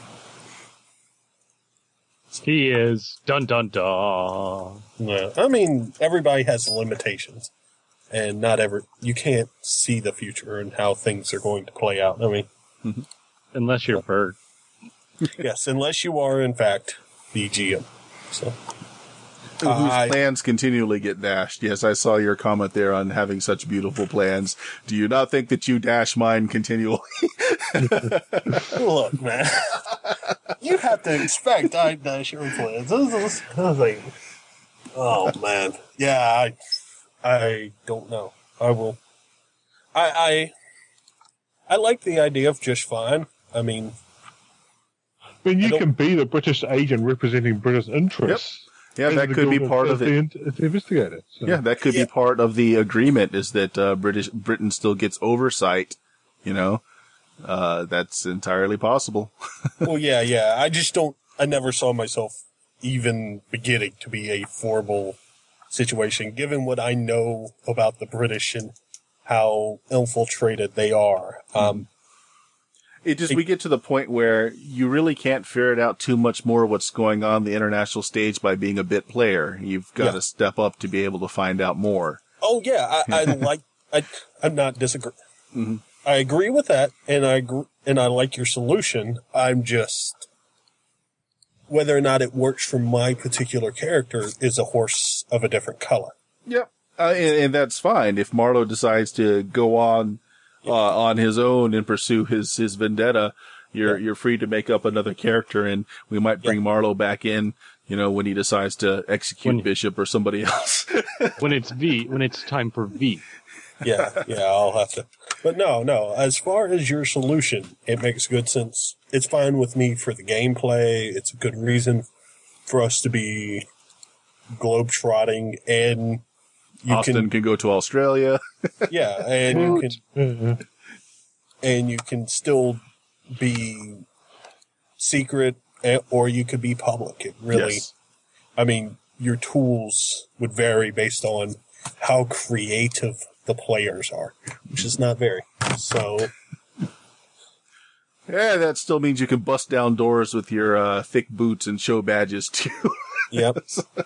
He is. Dun, dun, dun. Yeah. I mean, everybody has limitations. And you can't see the future and how things are going to play out. I mean, unless you're Bert. Yes, unless you are, in fact, the GM. So, whose plans continually get dashed. Yes, I saw your comment there on having such beautiful plans. Do you not think that you dash mine continually? Look, man, you have to expect I dash your plans. This is like, oh man, yeah. I don't know. I will. I like the idea of just fine. I mean, you can be the British agent representing British interests. Yep. Yeah, that could be part of it. The investigator. So. Yeah, that could be part of the agreement. Is that Britain still gets oversight? That's entirely possible. Well, yeah. I just don't. I never saw myself even beginning to be a formal situation, given what I know about the British and how infiltrated they are. We get to the point where you really can't ferret out too much more what's going on the international stage by being a bit player. You've got to step up to be able to find out more. Oh yeah, I'm not disagreeing. Mm-hmm. I agree with that, and I like your solution. I'm just, whether or not it works for my particular character is a horse of a different color. Yep. And that's fine. If Marlowe decides to go on his own and pursue his vendetta, you're free to make up another character, and we might bring Marlowe back in, when he decides to execute Bishop or somebody else. when it's time for V. Yeah, I'll have to. But no, as far as your solution, it makes good sense. It's fine with me for the gameplay. It's a good reason for us to be globetrotting, and Austin can go to Australia. Yeah, and you can still be secret, or you could be public. It really, I mean, your tools would vary based on how creative the players are, which is not very. So, yeah, that still means you can bust down doors with your thick boots and show badges too. Yep.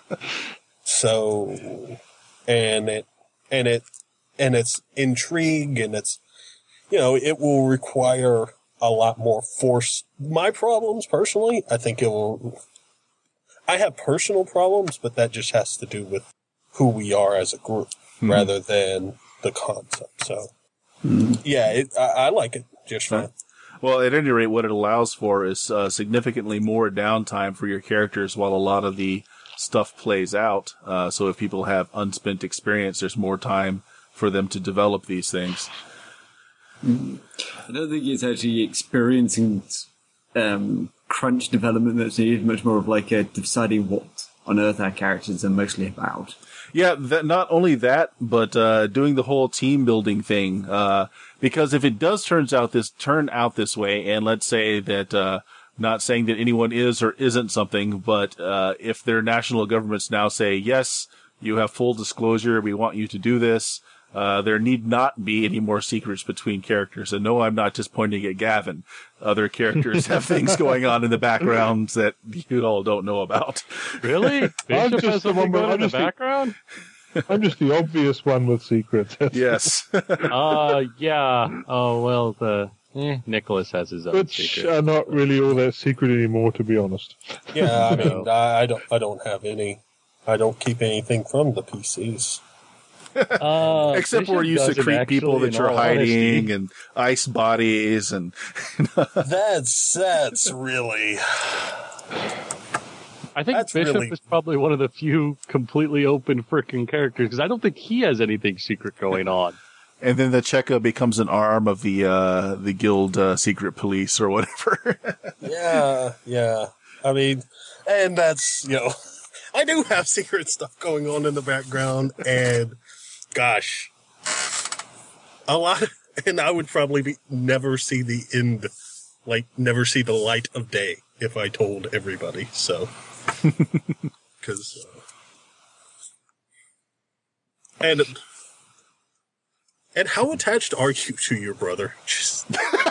So, and it's intrigue, and it's, it will require a lot more force. My problems, personally, I think I have personal problems, but that just has to do with who we are as a group rather than the concept. So, I like it just fine. Well, at any rate, what it allows for is significantly more downtime for your characters while a lot of the stuff plays out. So if people have unspent experience, there's more time for them to develop these things. I don't think it's actually experiencing crunch development that's needed, much more of like deciding what on earth our characters are mostly about. Yeah, not only that, but doing the whole team building thing. Because if it does turn out this way, and let's say that, not saying that anyone is or isn't something, but if their national governments now say, yes, you have full disclosure, we want you to do this, there need not be any more secrets between characters. And no, I'm not just pointing at Gavin. Other characters have things going on in the backgrounds that you all don't know about. Really? Bishop just has the something one going where- on in the background? I'm just the obvious one with secrets. Yes. Yeah. Oh, well, Nicholas has his own Which secret. are not really all that secret anymore, to be honest. Yeah, I mean, I don't have any. I don't keep anything from the PCs. Except Bishop we're used to doesn't creep people actually, that in you're all hiding honesty. and ice bodies and That's really. I think That's Bishop really- is probably one of the few completely open frickin' characters, because I don't think he has anything secret going on. and then the Cheka becomes an arm of the guild secret police or whatever. Yeah. I mean, and that's, I do have secret stuff going on in the background, and gosh, a lot, and I would probably never see the end, never see the light of day if I told everybody, so. Because, and how attached are you to your brother? Just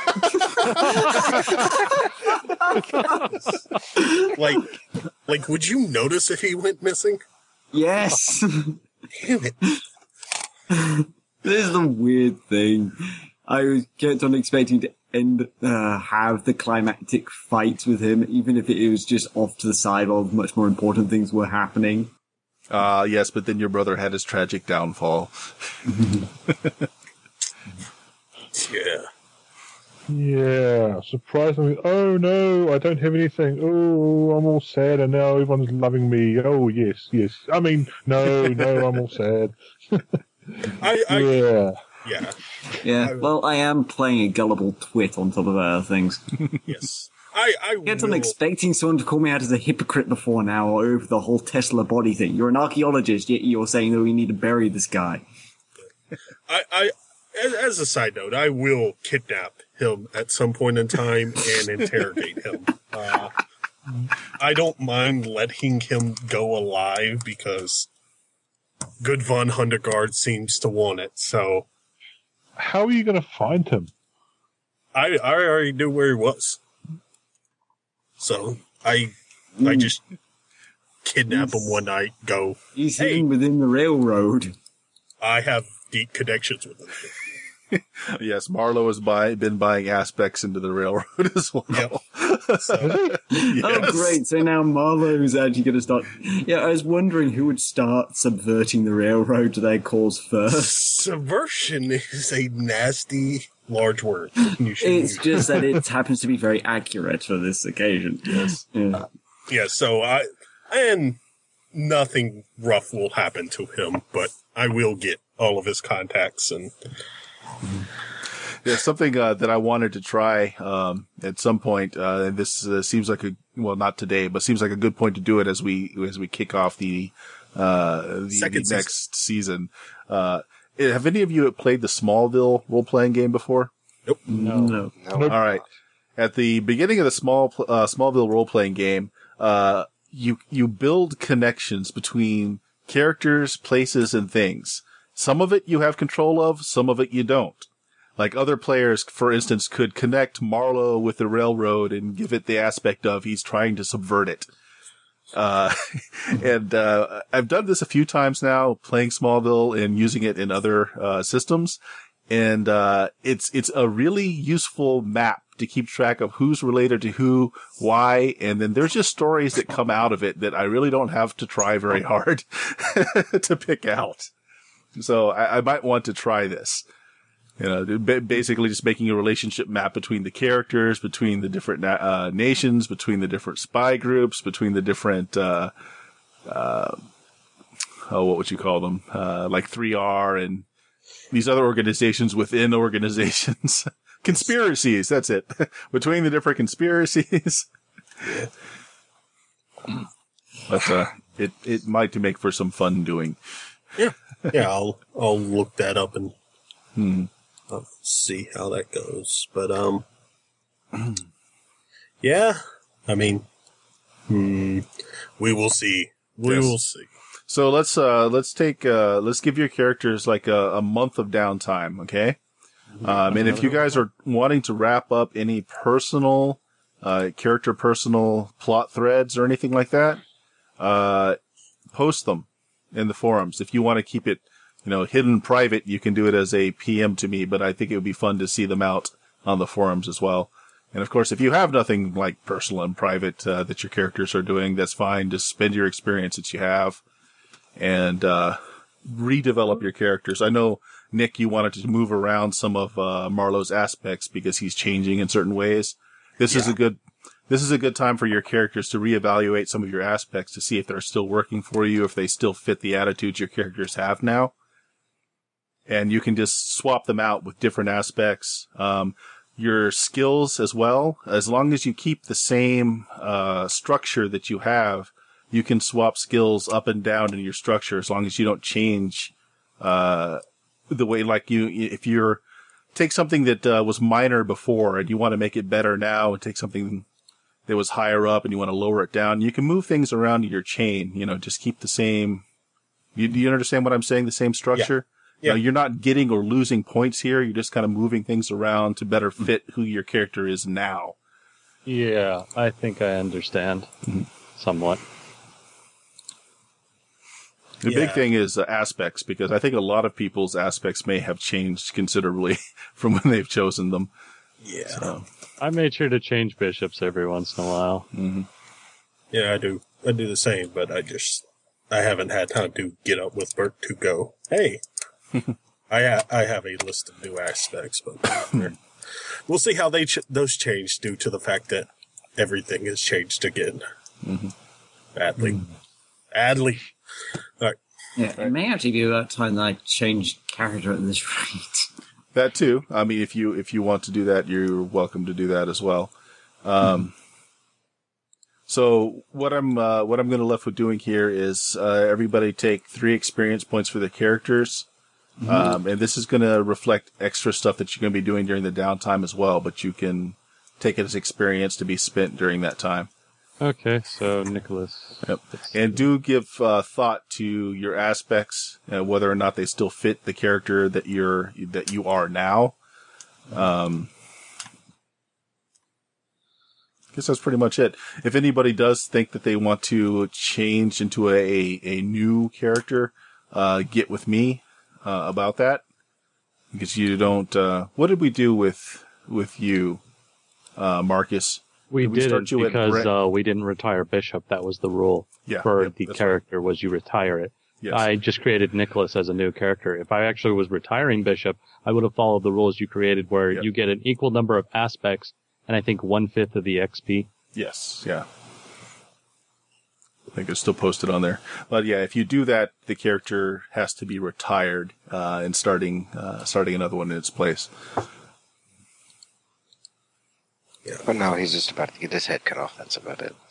like, would you notice if he went missing? Yes. Damn it! This is the weird thing. I kept on expecting to have the climactic fight with him, even if it was just off to the side while much more important things were happening. Yes, but then your brother had his tragic downfall. Yeah. Yeah, surprisingly. Oh no, I don't have anything. Oh, I'm all sad, and now everyone's loving me. Oh yes. I mean, no, I'm all sad. Yeah. Yeah. Yeah, well, I am playing a gullible twit on top of other things. Yes. I Kept on will. expecting someone to call me out as a hypocrite before now over the whole Tesla body thing. You're an archaeologist, yet you're saying that we need to bury this guy. As a side note, I will kidnap him at some point in time and interrogate him. I don't mind letting him go alive because good Von Hundergaard seems to want it. So How are you going to find him? I already knew where he was. So I just kidnap him one night. Go. He's Hey. hidden within the railroad. I have deep connections with him. Yes, Marlowe has been buying aspects into the railroad as well. Yep. Oh, great. So now Marlowe's actually going to start... Yeah, I was wondering who would start subverting the railroad to their cause first. Subversion is a nasty, large word. You should It's use. just that it happens to be very accurate for this occasion. Yes. Yeah. Yeah, so and nothing rough will happen to him, but I will get all of his contacts and Yeah, something that I wanted to try at some point, and this seems like not today, but seems like a good point to do it as we kick off the next season. Have any of you played the Smallville role-playing game before? nope. No. All right. At the beginning of the Smallville role-playing game, you build connections between characters, places, and things. Some of it you have control of, some of it you don't. Like other players, for instance, could connect Marlowe with the railroad and give it the aspect of he's trying to subvert it. And I've done this a few times now, playing Smallville and using it in other systems. And it's a really useful map to keep track of who's related to who, why, and then there's just stories that come out of it that I really don't have to try very hard to pick out. So I might want to try this. Basically just making a relationship map between the characters, between the different nations, between the different spy groups, between the different, what would you call them? Like 3R and these other organizations within organizations. Conspiracies, that's it. Between the different conspiracies. But it might make for some fun doing. Yeah, I'll look that up and see how that goes. But yeah, I mean, we will see. We will see. So let's give your characters like a month of downtime, okay? And if you guys are wanting to wrap up any personal plot threads or anything like that, post them in the forums. If you want to keep it, hidden private, you can do it as a PM to me, but I think it would be fun to see them out on the forums as well. And of course, if you have nothing like personal and private that your characters are doing, that's fine. Just spend your experience that you have and redevelop your characters. I know, Nick, you wanted to move around some of Marlowe's aspects because he's changing in certain ways. This is a good time for your characters to reevaluate some of your aspects to see if they're still working for you, if they still fit the attitudes your characters have now. And you can just swap them out with different aspects. Your skills as well, as long as you keep the same structure that you have, you can swap skills up and down in your structure as long as you don't change the way, if you're take something that was minor before and you want to make it better now, and take something that was higher up and you want to lower it down, you can move things around in your chain, just keep the same. Do you understand what I'm saying? The same structure? Yeah. You're not getting or losing points here. You're just kind of moving things around to better fit who your character is now. Yeah, I think I understand somewhat. The big thing is aspects, because I think a lot of people's aspects may have changed considerably from when they've chosen them. Yeah. So. I made sure to change bishops every once in a while. Mm-hmm. Yeah, I do. I do the same, but I haven't had time to get up with Bert to go, hey, I have a list of new aspects, but we'll see how those change due to the fact that everything has changed again. Mm-hmm. Badly. All right. Yeah, it may actually be about time that I changed character at this rate. That too. I mean, if you want to do that, you're welcome to do that as well. So what I'm going to left with doing here is everybody take 3 experience points for their characters. And this is going to reflect extra stuff that you're going to be doing during the downtime as well, but you can take it as experience to be spent during that time. Okay, so Nicholas. Yep. And do give thought to your aspects, whether or not they still fit the character that you are now. I guess that's pretty much it. If anybody does think that they want to change into a new character, get with me about that, because you don't. What did we do with you, Marcus? We did it because we didn't retire Bishop. That was the rule for the character, was you retire it. Yes. I just created Nicholas as a new character. If I actually was retiring Bishop, I would have followed the rules you created where you get an equal number of aspects and I think 1/5 of the XP. Yes, yeah. I think it's still posted on there. But yeah, if you do that, the character has to be retired and starting another one in its place. Yeah. But now he's just about to get his head cut off. That's about it.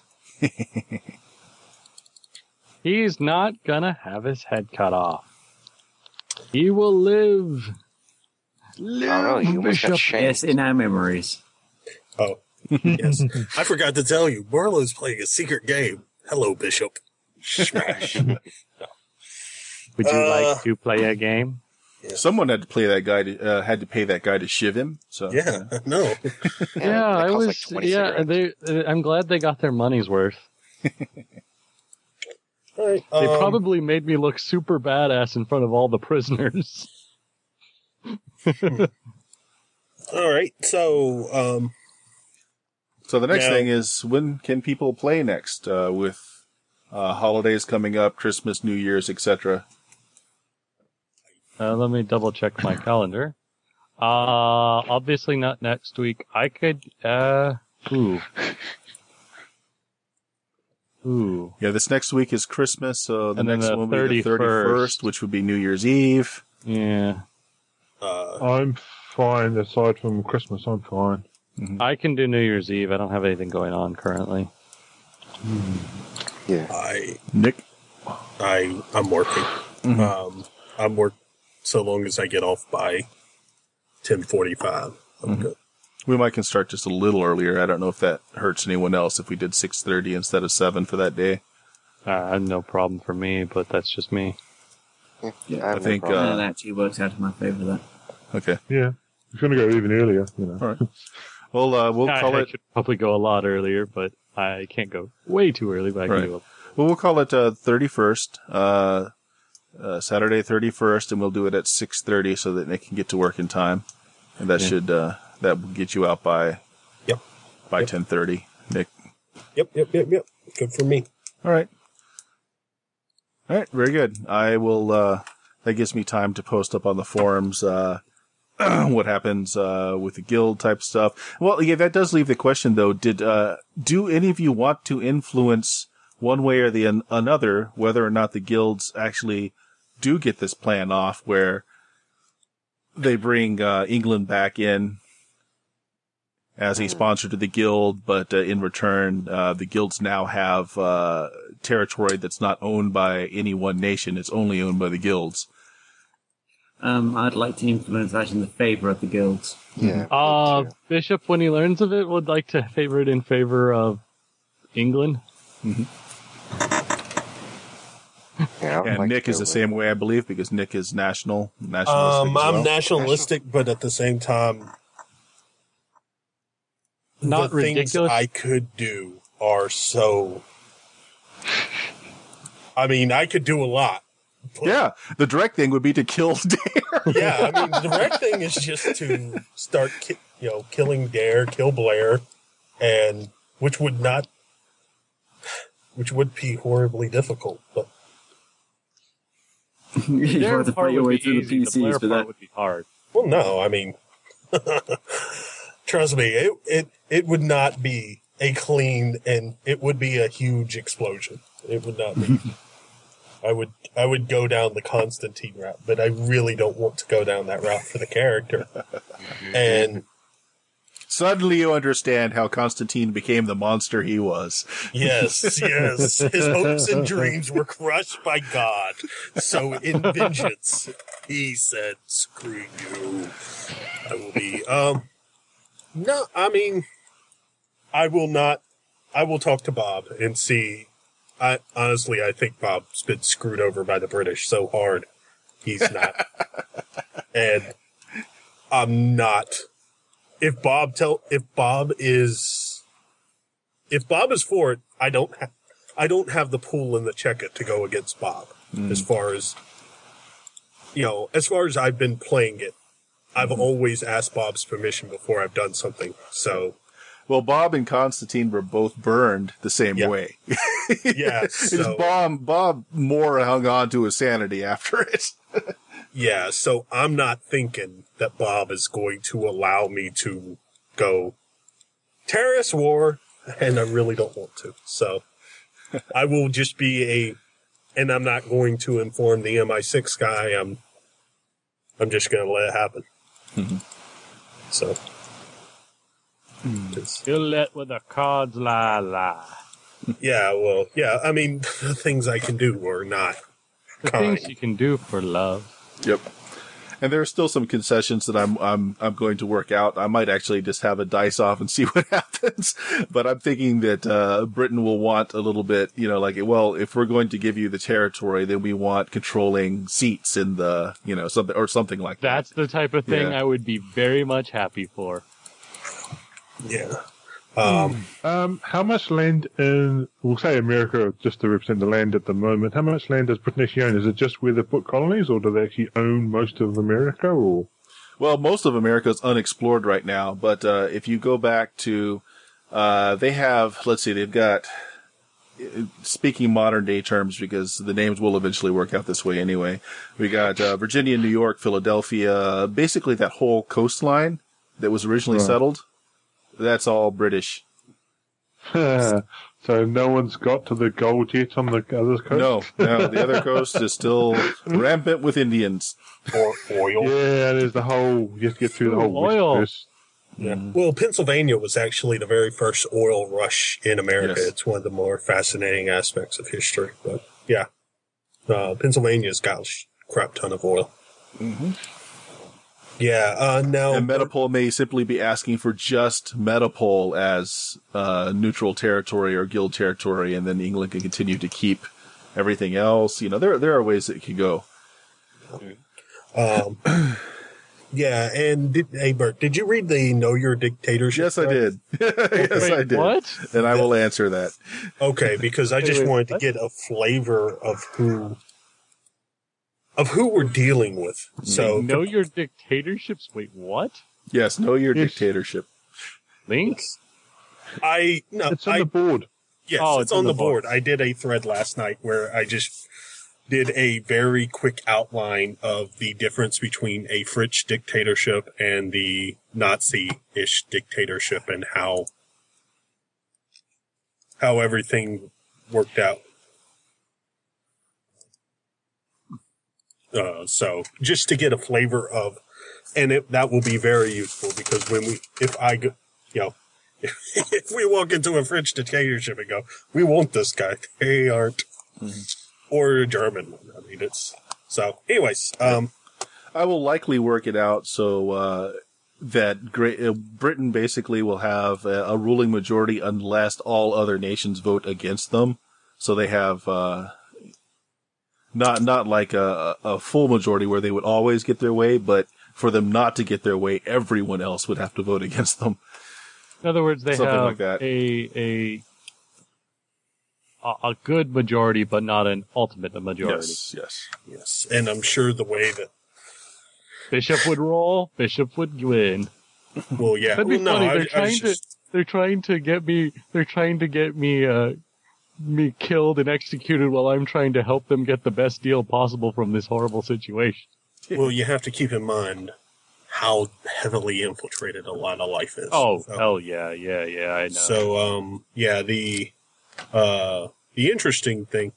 He's not gonna have his head cut off. He will live. Live, oh, no, you almost got shamed. Yes, in our memories. Oh, yes. I forgot to tell you, Marlowe's playing a secret game. Hello, Bishop. Smash. Would you like to play a game? Yeah. Someone had to play that guy. Had to pay that guy to shiv him. So yeah, no. Yeah, I was. Like I'm glad they got their money's worth. All right, they probably made me look super badass in front of all the prisoners. All right, so the next thing is, when can people play next? With holidays coming up, Christmas, New Year's, etc. Let me double check my calendar. Obviously not next week. I could, Ooh. Yeah, this next week is Christmas, so the next one will be the 31st, which would be New Year's Eve. Yeah. I'm fine, aside from Christmas, I'm fine. Mm-hmm. I can do New Year's Eve. I don't have anything going on currently. Yeah. I'm working. Mm-hmm. I'm work so long as I get off by 10:45. I'm good. We can start just a little earlier. I don't know if that hurts anyone else if we did 6:30 instead of 7 for that day. No problem for me, but that's just me. Yeah, I think, That actually works out in my favour. That. Okay. Yeah. It's going to go even earlier, you know. All right. Well, we'll call I it. could probably go a lot earlier, but I can't go way too early. But I can Right. go. Well, we'll call it 31st, Saturday 31st, and we'll do it at 6:30 so that Nick can get to work in time, and that should that will get you out by 10:30. Nick. Yep. Good for me. All right. Very good. I will. That gives me time to post up on the forums what happens with the guild type stuff. Well, yeah, that does leave the question though. Do any of you want to influence one way or the another whether or not the guilds actually do get this plan off, where they bring England back in as a sponsor to the guild, but in return, the guilds now have territory that's not owned by any one nation. It's only owned by the guilds. I'd like to influence that in the favour of the guilds. Yeah. me too. Bishop, when he learns of it, would like to favor it in favor of England. Yeah, I would And like to Nick is go the with- same way, I believe, because Nick is nationalistic as I'm well. nationalistic, but at the same time, Not the things ridiculous. I could do are so. I mean, I could do a lot. Yeah, the direct thing would be to kill Dare. Yeah, I mean, the direct thing is just to start, killing Dare, kill Blair, and which would be horribly difficult. But You Their have to part fight your would way be through easy, the the Blair PCs, but part that would be hard. well, no, I mean, trust me, it would not be a clean, and it would be a huge explosion. It would not be. I would go down the Constantine route, but I really don't want to go down that route for the character. And Suddenly you understand how Constantine became the monster he was. yes, his hopes and dreams were crushed by God. So in vengeance, he said, "Screw you. I will be." No, I mean, I will not. I will talk to Bob and see. Honestly, I think Bob's been screwed over by the British so hard. He's not. And I'm not. If Bob is for it, I don't have the pull in the checker to go against Bob. As far as I've been playing it, I've always asked Bob's permission before I've done something. So, Well, Bob and Constantine were both burned the same Yeah. way. yeah, It's so, Bob more hung on to his sanity after it. yeah, so I'm not thinking that Bob is going to allow me to go terrorist war, and I really don't want to. So I will just be and I'm not going to inform the MI6 guy. I'm just going to let it happen. So. You'll let with the cards lie. Yeah, well, yeah, I mean, the things I can do are not The kind. things you can do for love. Yep. And there are still some concessions that I'm going to work out. I might actually just have a dice off and see what happens. But I'm thinking that Britain will want a little bit, if we're going to give you the territory, then we want controlling seats in the, something like that. That's the type of thing Yeah. I would be very much happy for. Yeah. How much land we'll say America, just to represent the land at the moment, how much land does Britain actually own? Is it just where they've put colonies, or do they actually own most of America, or? Well, most of America is unexplored right now, but if you go back to, they've got, speaking modern day terms, because the names will eventually work out this way anyway, we got Virginia, New York, Philadelphia, basically that whole coastline that was originally settled, that's all British. So no one's got to the gold yet on the other coast? No, the other coast is still rampant with Indians. Or oil. Yeah, there's the whole, you have to get through the whole Oil. West Yeah. Well, Pennsylvania was actually the very first oil rush in America. Yes. It's one of the more fascinating aspects of history. But yeah, Pennsylvania's got a crap ton of oil. Yeah. Now, And Metapole may simply be asking for just Metapole as neutral territory or guild territory, and then England can continue to keep everything else. There are ways that it could go. yeah. And hey, Bert, did you read the Know Your Dictatorship? Yes, I did. Yes, I did. What? And I will answer that. Okay, because I just Wait, wanted to what? get a flavor of who we're dealing with. So Know your dictatorships? Wait, what? Yes, know your Yes. dictatorship. Links? It's on the board. Yes, Oh, it's on the board. I did a thread last night where I just did a very quick outline of the difference between a French dictatorship and the Nazi-ish dictatorship and how everything worked out. So just to get a flavor of, and that will be very useful because if we walk into a French dictatorship and go, we want this guy, they aren't, or a German. I mean, anyways, I will likely work it out so that Britain basically will have a ruling majority unless all other nations vote against them. So they have not like a full majority where they would always get their way, but for them not to get their way, everyone else would have to vote against them. In other words, they Something have like that. a good majority, but not an ultimate majority. yes. And I'm sure the way that, Bishop would roll, Bishop would win. well, yeah. That'd be Well, funny. no, They're trying to get me me killed and executed while I'm trying to help them get the best deal possible from this horrible situation. well, you have to keep in mind how heavily infiltrated a lot of life is. Oh, So- hell yeah, I know. So, the interesting thing,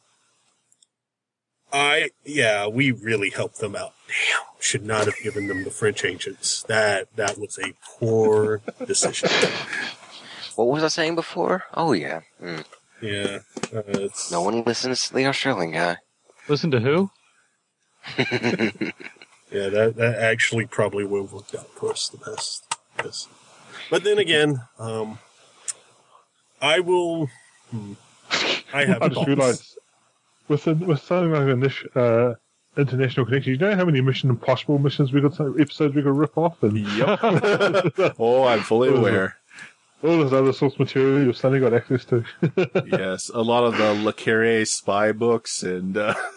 we really helped them out. Damn, should not have given them the French ancients. That was a poor decision. What was I saying before? Oh, yeah. Yeah. No one listens to the Australian guy. Listen to who? Yeah, that actually probably would have worked out for us the best. Yes. But then again, I will. I have. I just realised with something like this international connection, you know how many Mission Impossible missions episodes we could rip off, and Yep. Oh, I'm fully aware. all this other source material you've suddenly got access to. Yes, a lot of the Le Carre spy books and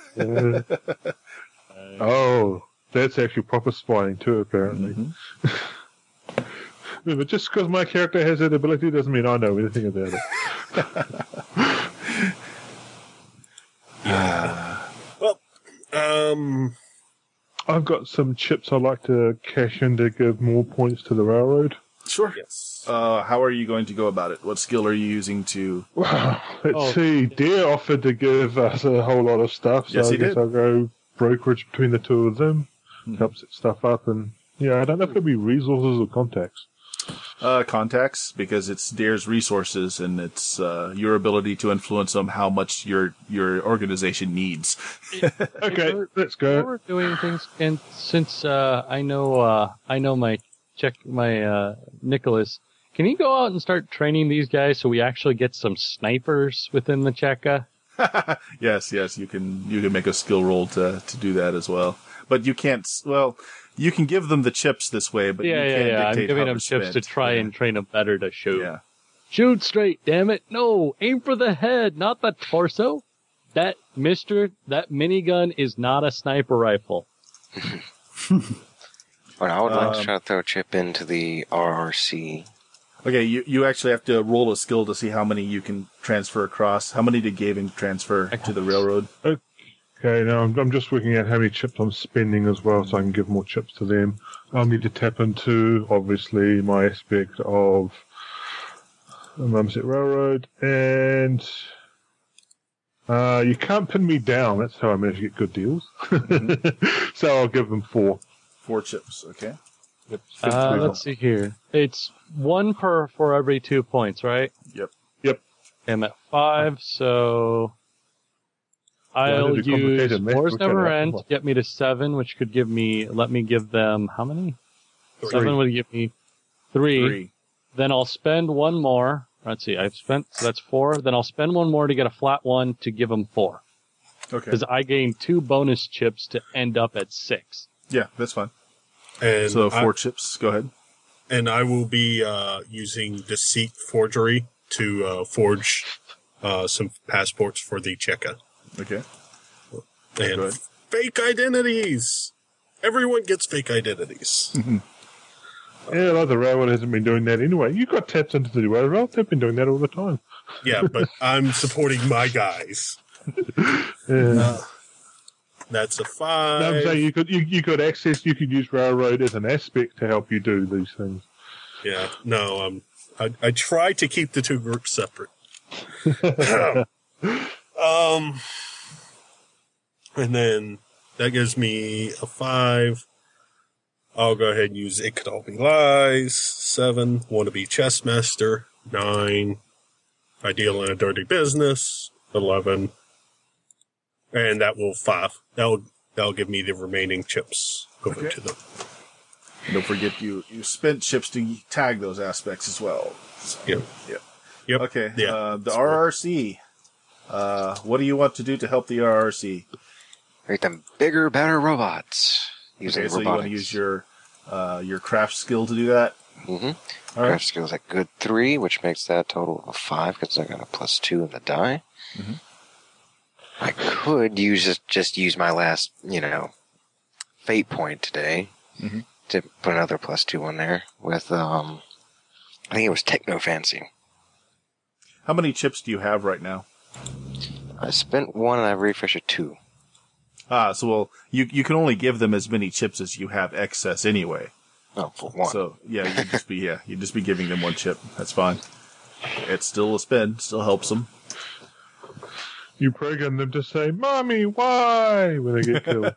Oh, that's actually proper spying too, apparently. Mm-hmm. Yeah, but just because my character has that ability doesn't mean I know anything about it. Well, I've got some chips I'd like to cash in to give more points to the railroad. sure. yes. How are you going to go about it? What skill are you using to? Wow. Let's Oh. see. Dare offered to give us a whole lot of stuff, so Yes, I he guess did. I'll go brokerage between the two of them, help set stuff up, and yeah, I don't know if it'll be resources or contacts. Contacts, because it's Dare's resources and it's your ability to influence them how much your organization needs. Okay, Bert, let's While go. we're doing things, and since I know my Nicholas, can you go out and start training these guys so we actually get some snipers within the Cheka? Yes, you can make a skill roll to do that as well. But you can't. Well, you can give them the chips this way, but you can't I'm dictate giving how them they're chips to spent. try Yeah. and train them better to shoot. Yeah. Shoot straight, damn it! No, aim for the head, not the torso. That minigun is not a sniper rifle. But I would like to try to throw a chip into the RRC. Okay, you actually have to roll a skill to see how many you can transfer across. How many did Gavin transfer to the railroad? Okay, now I'm just working out how many chips I'm spending as well, so I can give more chips to them. I'll need to tap into, obviously, my aspect of Mumset Railroad, and you can't pin me down. That's how I manage to get good deals. So I'll give them 4. 4 chips. Okay. Yep, Let's see here. It's 1 for every 2 points, right? Yep. I'm at 5, so I'll that'd be use complicated, mate. Wars Look at Never that. End to get me to 7, which could let me give them how many? 7 would give me 3. Then I'll spend 1 more. Let's see, I've spent, so that's 4. Then I'll spend 1 more to get a flat 1 to give them 4. Okay. Because I gained 2 bonus chips to end up at 6. Yeah, that's fine. And So 4 chips. Go ahead. And I will be using Deceit Forgery to forge some passports for the Cheka. Okay. Go And ahead. fake identities! Everyone gets fake identities. Yeah, like the railroad hasn't been doing that anyway. You got tapped into the railroad. They've been doing that all the time. Yeah, but I'm supporting my guys. Yeah. That's a 5. No, I'm saying you could access. You could use railroad as an aspect to help you do these things. Yeah, no, I try to keep the two groups separate. And then that gives me a 5. I'll go ahead and use It Could All Be Lies. 7. Want to be Chess Master. 9. I Deal in a Dirty Business. 11. And that will 5. That'll give me the remaining chips over to them. Don't forget you spent chips to tag those aspects as well. So, Yep. Yep. Okay. Yeah. The RRC. What do you want to do to help the RRC? Make them bigger, better robots. Using Okay, so robotics. you want to use your craft skill to do that? Mm-hmm. All right. Craft skills at good 3, which makes that total of 5 because I got a +2 in the die. Mhm. I could just use my last, fate point today Mhm. to put another +2 on there with, I think it was Techno Fancy. How many chips do you have right now? I spent 1 and I refreshed it 2. So you can only give them as many chips as you have excess anyway. Oh, for 1. So yeah, you'd just be giving them 1 chip. That's fine. It's still a spin. Still helps them. You program them to say, "Mommy, why?" when they get killed.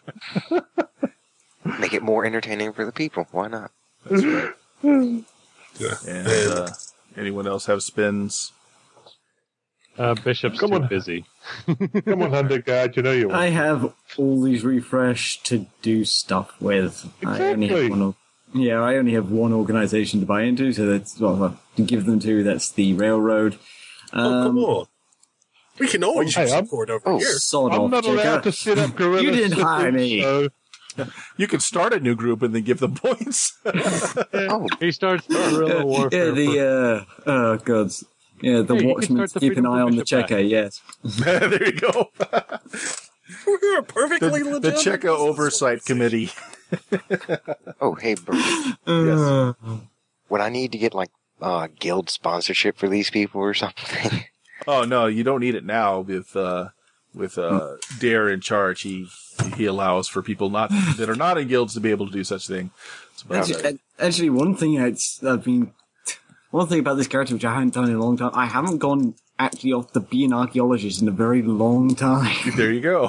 Make it more entertaining for the people. Why not? That's right. Yeah. And anyone else have spins? Bishop's Come too on. busy. Come on, Hunter Guard, you know you I want. have all these refresh to do stuff with. I only have Exactly. I only have 1 organization to buy into, so that's to give them to. That's the railroad. Oh, come on. We can always Hey, use I'm- support over oh, here. Sod I'm off, not allowed Jacob. to set up guerrilla You didn't hire systems, me. So You can start a new group and then give them points. Oh, He starts guerrilla warfare. Yeah, the oh god, yeah, the Hey, you can watchmen start the keep an Freedom eye on the Bishop checker. Yes. There you go. We're perfectly The legit. Cheka Oversight Committee. oh, hey, bro. Would I need to get guild sponsorship for these people or something? Oh no, you don't need it now with Dare in charge. He allows for people that are not in guilds to be able to do such thing. Actually, one thing about this character which I haven't done in a long time, I haven't gone actually off to be an archaeologist in a very long time. There you go.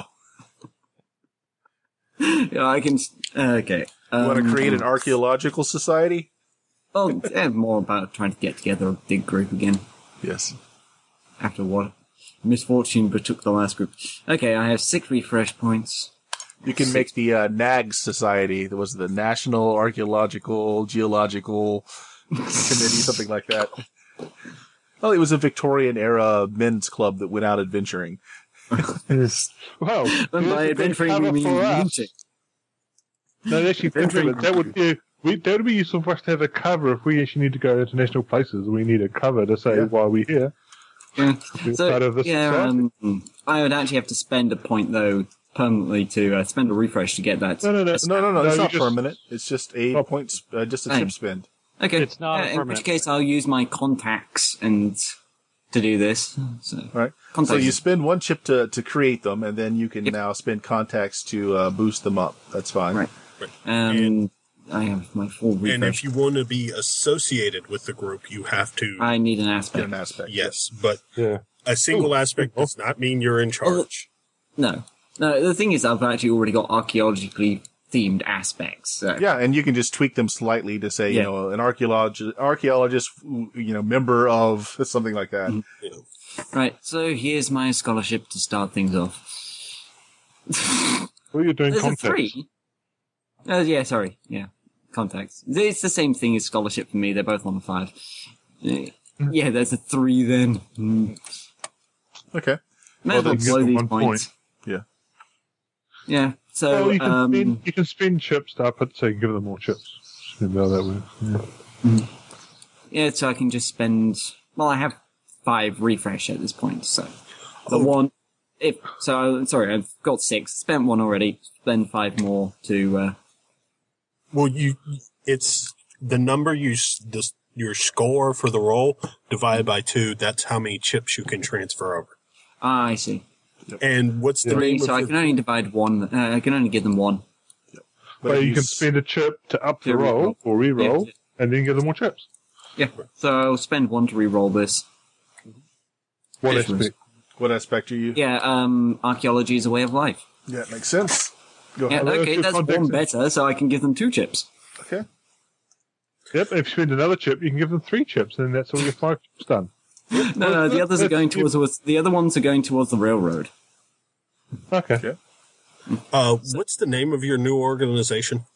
Yeah, I can. Okay. You want to create an archaeological society? Well, more about trying to get together a big group again Yes. after what misfortune betook the last group. Okay, I have 6 refresh points. You can make the NAG Society. That was the National Archaeological Geological Committee, something like that. Well, it was a Victorian era men's club that went out adventuring. well, And by here's the adventuring, cover we mean for us. looting. No, actually, think of it. That would be useful for us to have a cover if we actually need to go to international places. We need a cover to say why we're here. Yeah. We're So, part of this society. I would actually have to spend a point, though, permanently to spend a refresh to get that. No. No, it's you not just- permanent. It's just a point, just a Hey. chip spend. Okay. It's not in permanent. which case, I'll use my contacts and to do this. So, All right. So contacts. you spend 1 chip to create them, and then you can now spend contacts to boost them up. That's fine. Right. I have my full refresh. And if you want to be associated with the group, you have to. I need an Get aspect. an aspect. Yes, but Yeah. a single aspect does not mean you're in charge. No. The thing is, I've actually already got archaeologically themed aspects. So. Yeah, and you can just tweak them slightly to say, Yeah. an archaeologist, member of something like that. Right. So here's my scholarship to start things off. Well, you're doing There's a contacts. 3. Yeah. Sorry. Yeah. contacts. It's the same thing as scholarship for me. They're both on the 5. Yeah, there's a 3 then. Okay. Might as well you get blow the these 1 points. Yeah. Yeah. So, Well, you can spend chips up it, so you can give them more chips. Spend how that way. Yeah. yeah, so I can just spend. Well, I have 5 refresh at this point, so the one. Sorry, I've got 6. Spent 1 already. Spend 5 more to. Well, it's the number your score for the roll divided by 2. That's how many chips you can transfer over. Ah, I see. And what's the 3, name so of I your- can only divide 1. I can only give them 1. But you if can spend a chip to up the To roll re-roll. or re-roll, Yeah. and then give them more chips. Yeah. So I'll spend 1 to re-roll this. What Yes, aspect? What aspect are you? Yeah. Archaeology is a way of life. Yeah, it makes sense. Go Yeah. ahead. Well, Okay, if that's context 1 is- better, so I can give them 2 chips. Okay. Yep, if you spend another chip, you can give them 3 chips, and that's all your 5 chips done. No, the others are going that's- towards the other ones are going towards the railroad. Okay. Okay. what's the name of your new organization?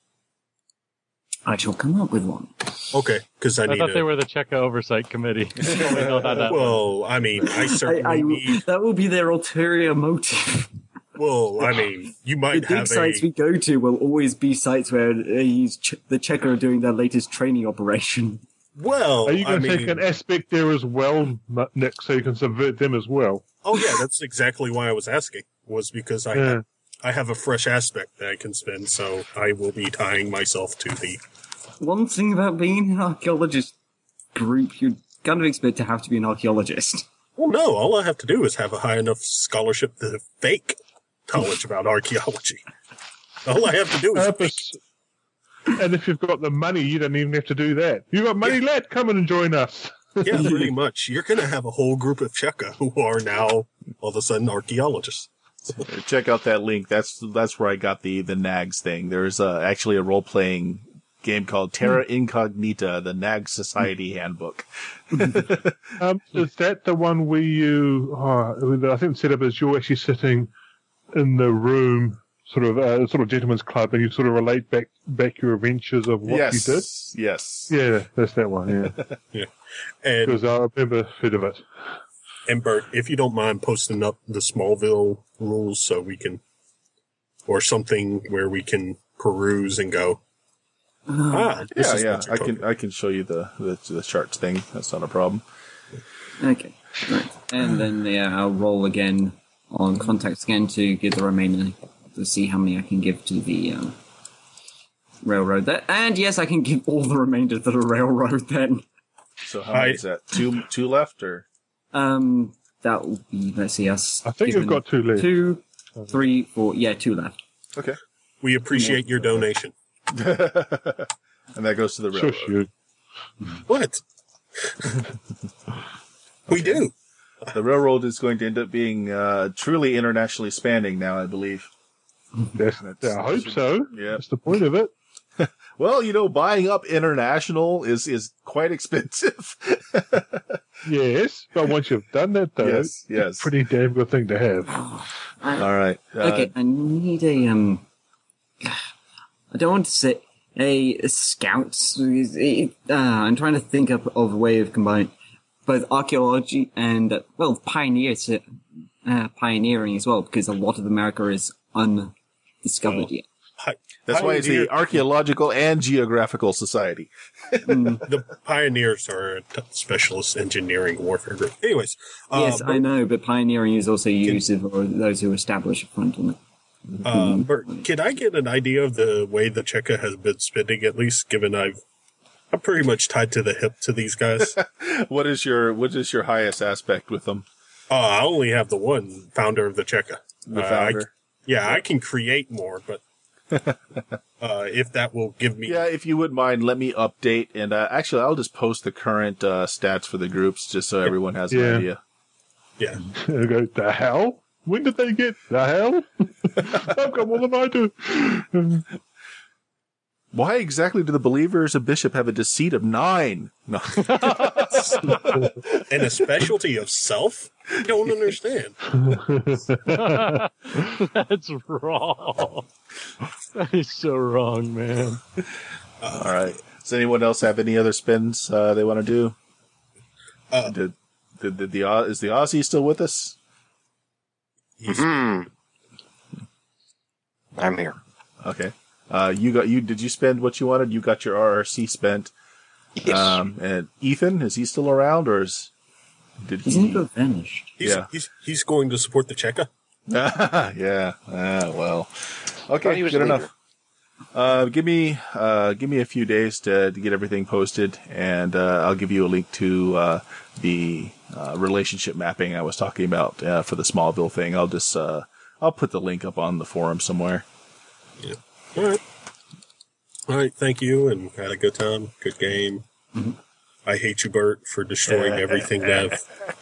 I shall come up with one. Okay, because I I need thought to. they were the Checa Oversight Committee. I only know how that went. Well, I mean, I certainly need. That will be their ulterior motive. Well, I mean, you The might big have sites a. we go to will always be sites where the Checker are doing their latest training operation. Well, Are you I going to mean, take an aspect there as well, Nick, so you can subvert them as well? oh yeah, that's exactly why I was asking. Was because Yeah. I have a fresh aspect that I can spend, so I will be tying myself to the. One thing about being an archaeologist group, you're kind of expect to have to be an archaeologist. Well, no, all I have to do is have a high enough scholarship to fake knowledge about archaeology. All I have to do is fake. Purpose. And if you've got the money, you don't even have to do that. You got money, lad? Come in and join us. Yeah, pretty much. You're going to have a whole group of Cheka who are now all of a sudden archaeologists. Check out that link. That's where I got the Nags thing. There's actually a role-playing game called Terra Incognita, the Nag Society Handbook. Is that the one where you? I think the setup is you're actually sitting in the room, sort of gentleman's club, and you sort of relate back your adventures of what you did. Yes. Yeah, that's that one. Yeah, And, because I remember heard of it. and Bert, if you don't mind posting up the Smallville rules so we can, or something where we can peruse and go, this is Yeah. what you're talking I can show you the charts thing. That's not a problem. Okay, right. And then I'll roll again on contacts again to give the remaining, to see how many I can give to the railroad. And yes, I can give all the remainder to the railroad then. So how many is that? Two left, or? That will be, let's see, us. I think you've got 2 left. 2, 3, 4, 2 left. Okay. We appreciate your donation. And that goes to the railroad. Shush you. What? We do. The railroad is going to end up being truly internationally spanning now, I believe. I hope so. Yeah. That's the point of it. Well, buying up international is quite expensive. Yes, but once you've done that, though, Yes. it's a pretty damn good thing to have. All right. Okay, I need a, I don't want to say a scouts. I'm trying to think of a way of combining both archaeology and, pioneering as well, because a lot of America is undiscovered yet. That's why it's the Archaeological and Geographical Society. The pioneers are a specialist engineering warfare group. Anyways, Yes, I know, but pioneering is also used for those who establish a front on it. Bert, can I get an idea of the way the Cheka has been spending, at least, given I'm pretty much tied to the hip to these guys? What is your highest aspect with them? I only have the one founder of the Cheka. The founder? I can create more, but if that will give me... Yeah, if you wouldn't mind, let me update. And actually, I'll just post the current stats for the groups just so everyone has an idea. Yeah. I go, the hell? When did they get the hell? I've got more than I do. Why exactly do the believers of Bishop have a deceit of 9? No. And a specialty of self? I don't understand. That's wrong. That is so wrong, man. All right. Does anyone else have any other spins they want to do? Is the Aussie still with us? I'm here. Okay. Did you spend what you wanted? You got your RRC spent. Yes. And Ethan, is he still around, or He's never finished. He's going to support the Cheka. Yeah. Well. Okay. he was Good a enough. Give me a few days to get everything posted, and I'll give you a link to the relationship mapping I was talking about for the Smallville thing. I'll put the link up on the forum somewhere. Yeah. All right. Thank you, and had a good time. Good game. Mm-hmm. I hate you, Bert, for destroying everything, Dev.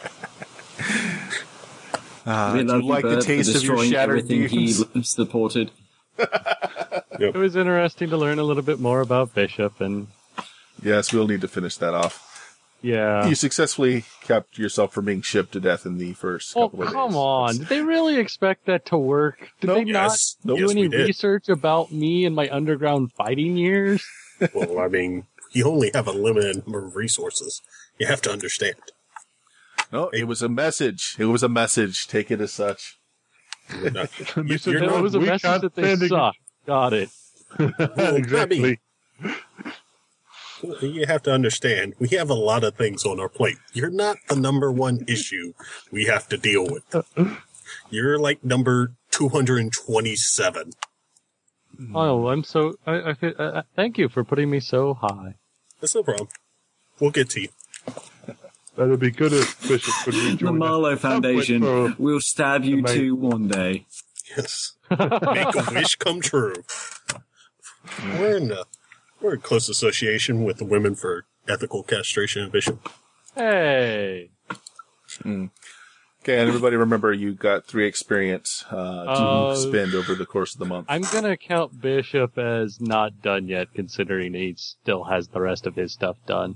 We do love you like Bert the for taste of your destroying shattered everything dreams? he supported. It was interesting to learn a little bit more about Bishop, and Yes, we'll need to finish that off. yeah. You successfully kept yourself from being shipped to death in the first Oh, couple of days. come on. Did they really expect that to work? Did Nope. they not Yes. do Yes, any we did. research about me and my underground fighting years? Well, I mean, you only have a limited number of resources. You have to understand. No, it was a message. It was a message. Take it as such. You're not- Mr. you're It not- was a we message can't that they stand suck. Got it. Exactly. You have to understand, we have a lot of things on our plate. You're not the number one issue we have to deal with. You're like number 227. Oh, I'm so. Thank you for putting me so high. That's no problem. We'll get to you. That'd be good if Bishop could The rejoin Marlowe us. Foundation For- will stab you Mate. too one day. Yes. Make a wish come true. We're in close association with the Women for Ethical Castration of Bishop. Hey. Okay, and everybody remember you got 3 experience to spend over the course of the month. I'm gonna count Bishop as not done yet, considering he still has the rest of his stuff done.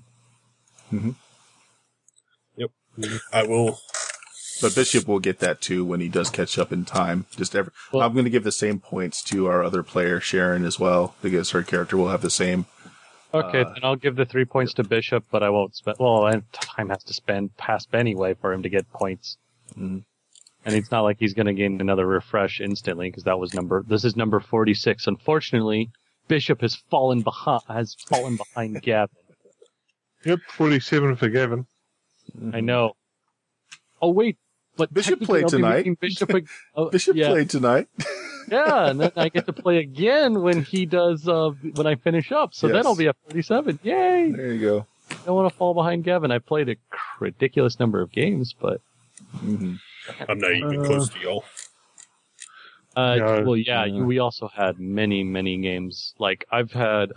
Yep. I will. But Bishop will get that too when he does catch up in time. Well- I'm going to give the same points to our other player, Sharon, as well, because her character will have the same. Okay, then I'll give the 3 points to Bishop, but I won't spend. Well, and time has to spend past anyway for him to get points. Mhm. And it's not like he's going to gain another refresh instantly because this is number 46. Unfortunately, Bishop has fallen behind Gavin. Yep, 47 for Gavin. I know. Oh wait, but Bishop technically played I'll be tonight. making Bishop. Bishop yeah, played tonight. yeah, and then I get to play again when he does. When I finish up, so Yes. then I'll be at 47. Yay! There you go. I don't want to fall behind Gavin. I played a ridiculous number of games, but Mm-hmm. I'm not even close to y'all. No, well, yeah, no. we also had many games. Like I've had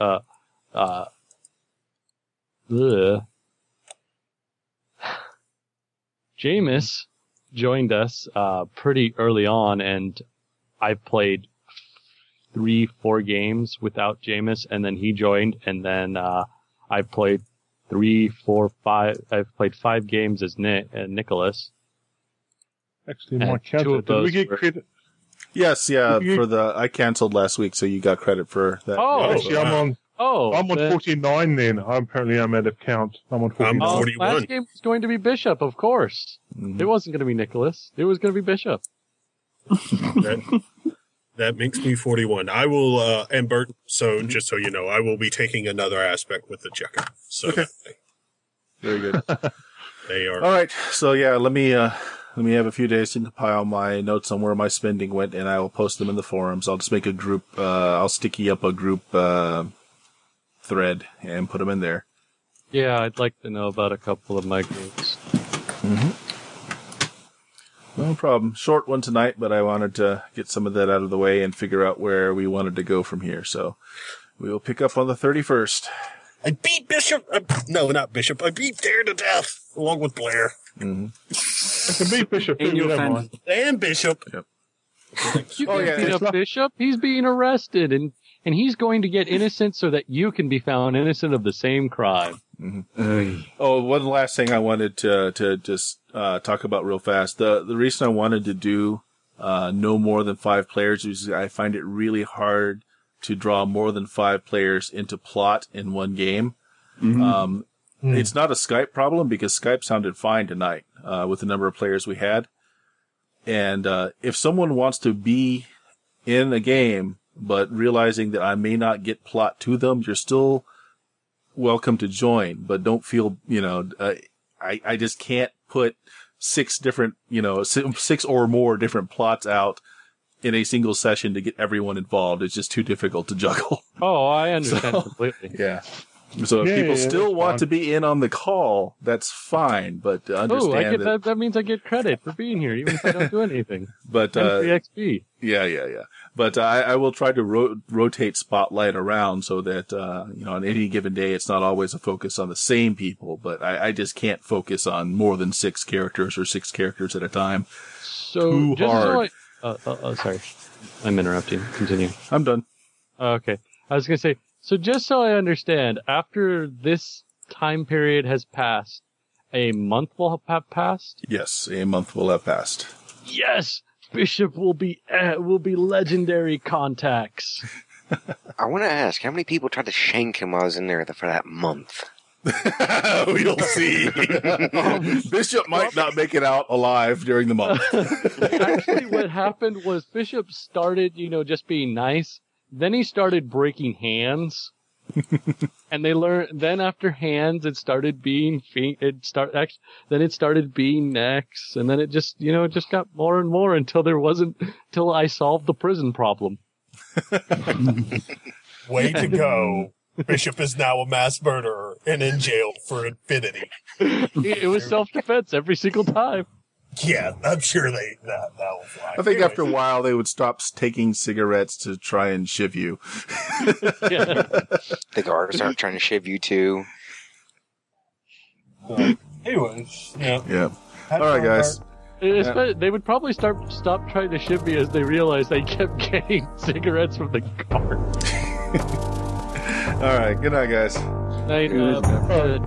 Jameis joined us pretty early on, and I played 3-4 games without Jameis, and then he joined, and then I played 3, 4, 5. I've played 5 games as Nicholas. Actually, And my two counter. of Did we those get were- credit? Yes, yeah. You- I canceled last week, so you got credit for that. Oh, Actually, I'm on then- 49 then. I'm out of count. I'm on 49. I'm Oh, 41. last game was going to be Bishop, of course. Mhm. It wasn't going to be Nicholas. It was going to be Bishop. That makes me 41. I will, and Bert, so just so you know, I will be taking another aspect with the checker. So Okay. Very good. they are. All right. So yeah, let me have a few days to compile my notes on where my spending went, and I will post them in the forums. I'll just make a group. I'll sticky up a group thread and put them in there. Yeah, I'd like to know about a couple of my groups. No problem. Short one tonight, but I wanted to get some of that out of the way and figure out where we wanted to go from here. So we will pick up on the 31st. I beat Bishop. No, not Bishop. I beat Dare to death, along with Blair I can beat Bishop In too, your don't fan- mind. and Bishop. You Oh, can't yeah, beat it's up not- Bishop. He's being arrested, and he's going to get innocent so that you can be found innocent of the same crime. Oh, one last thing I wanted to just talk about real fast. The reason I wanted to do no more than 5 players is I find it really hard to draw more than 5 players into plot in one game. It's not a Skype problem because Skype sounded fine tonight with the number of players we had. And if someone wants to be in a game, but realizing that I may not get plot to them, you're still welcome to join, but don't feel, I just can't put 6 different, 6 or more different plots out in a single session to get everyone involved. It's just too difficult to juggle. Oh, I understand completely. Yeah. So if people still want to be in on the call, that's fine, but understand that means I get credit for being here, even if I don't do anything. But, free XP. Yeah. But I will try to rotate Spotlight around so that, on any given day, it's not always a focus on the same people, but I just can't focus on more than 6 characters or 6 characters at a time. So, Too hard. Sorry. I'm interrupting. Continue. I'm done. Okay. I was going to say, so just so I understand, after this time period has passed, a month will have passed? Yes, a month will have passed. Yes! Bishop will be legendary contacts. I want to ask, how many people tried to shank him while I was in there for that month? We'll see. Bishop might not make it out alive during the month. Actually, what happened was Bishop started, just being nice. Then he started breaking hands. And they learned, then after hands, it started being then it started being necks, and then it just, it just got more and more until I solved the prison problem. Way to go. Bishop is now a mass murderer and in jail for infinity. It was self-defense every single time. Yeah, I'm sure that will fly. I think after a while they would stop taking cigarettes to try and shiv you. Yeah. The guards aren't trying to shiv you too. Anyways, Yeah. All right, guys. They would probably stop trying to shiv me as they realized they kept getting cigarettes from the guard. All right. Good night, guys. Night.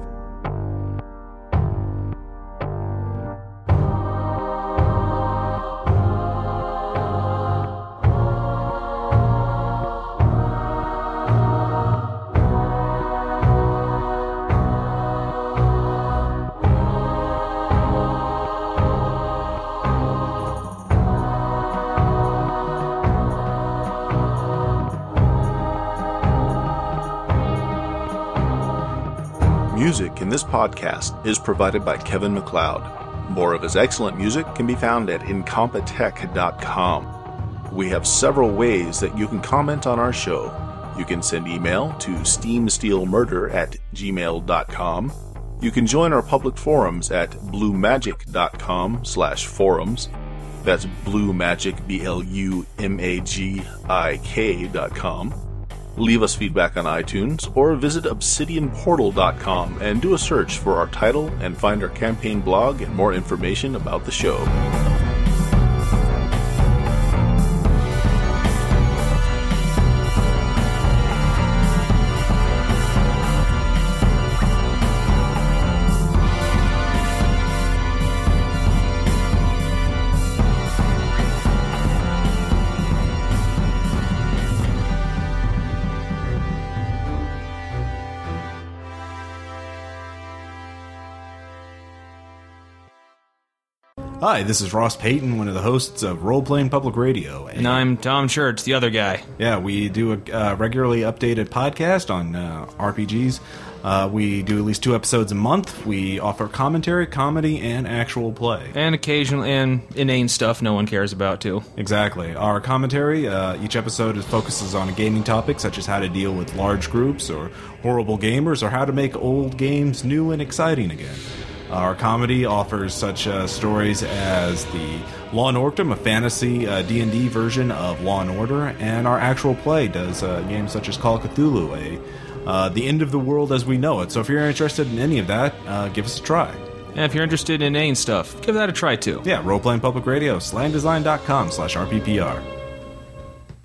Music in this podcast is provided by Kevin MacLeod. More of his excellent music can be found at incompetech.com. We have several ways that you can comment on our show. You can send email to steamsteelmurder@gmail.com. You can join our public forums at bluemagic.com/forums. That's bluemagic, BLUMAGIK.com. Leave us feedback on iTunes or visit obsidianportal.com and do a search for our title and find our campaign blog and more information about the show. Hi, this is Ross Payton, one of the hosts of Role Playing Public Radio. And I'm Tom Church, the other guy. Yeah, we do a regularly updated podcast on RPGs. We do at least 2 episodes a month. We offer commentary, comedy, and actual play. And occasional and inane stuff no one cares about, too. Exactly. Our commentary, each episode focuses on a gaming topic, such as how to deal with large groups, or horrible gamers, or how to make old games new and exciting again. Our comedy offers such stories as the Law & Orkdom, a fantasy D&D version of Law & Order, and our actual play does games such as Call of Cthulhu, the end of the world as we know it. So if you're interested in any of that, give us a try. And if you're interested in inane stuff, give that a try too. Yeah, Role Playing Public Radio, slangdesign.com/RPPR.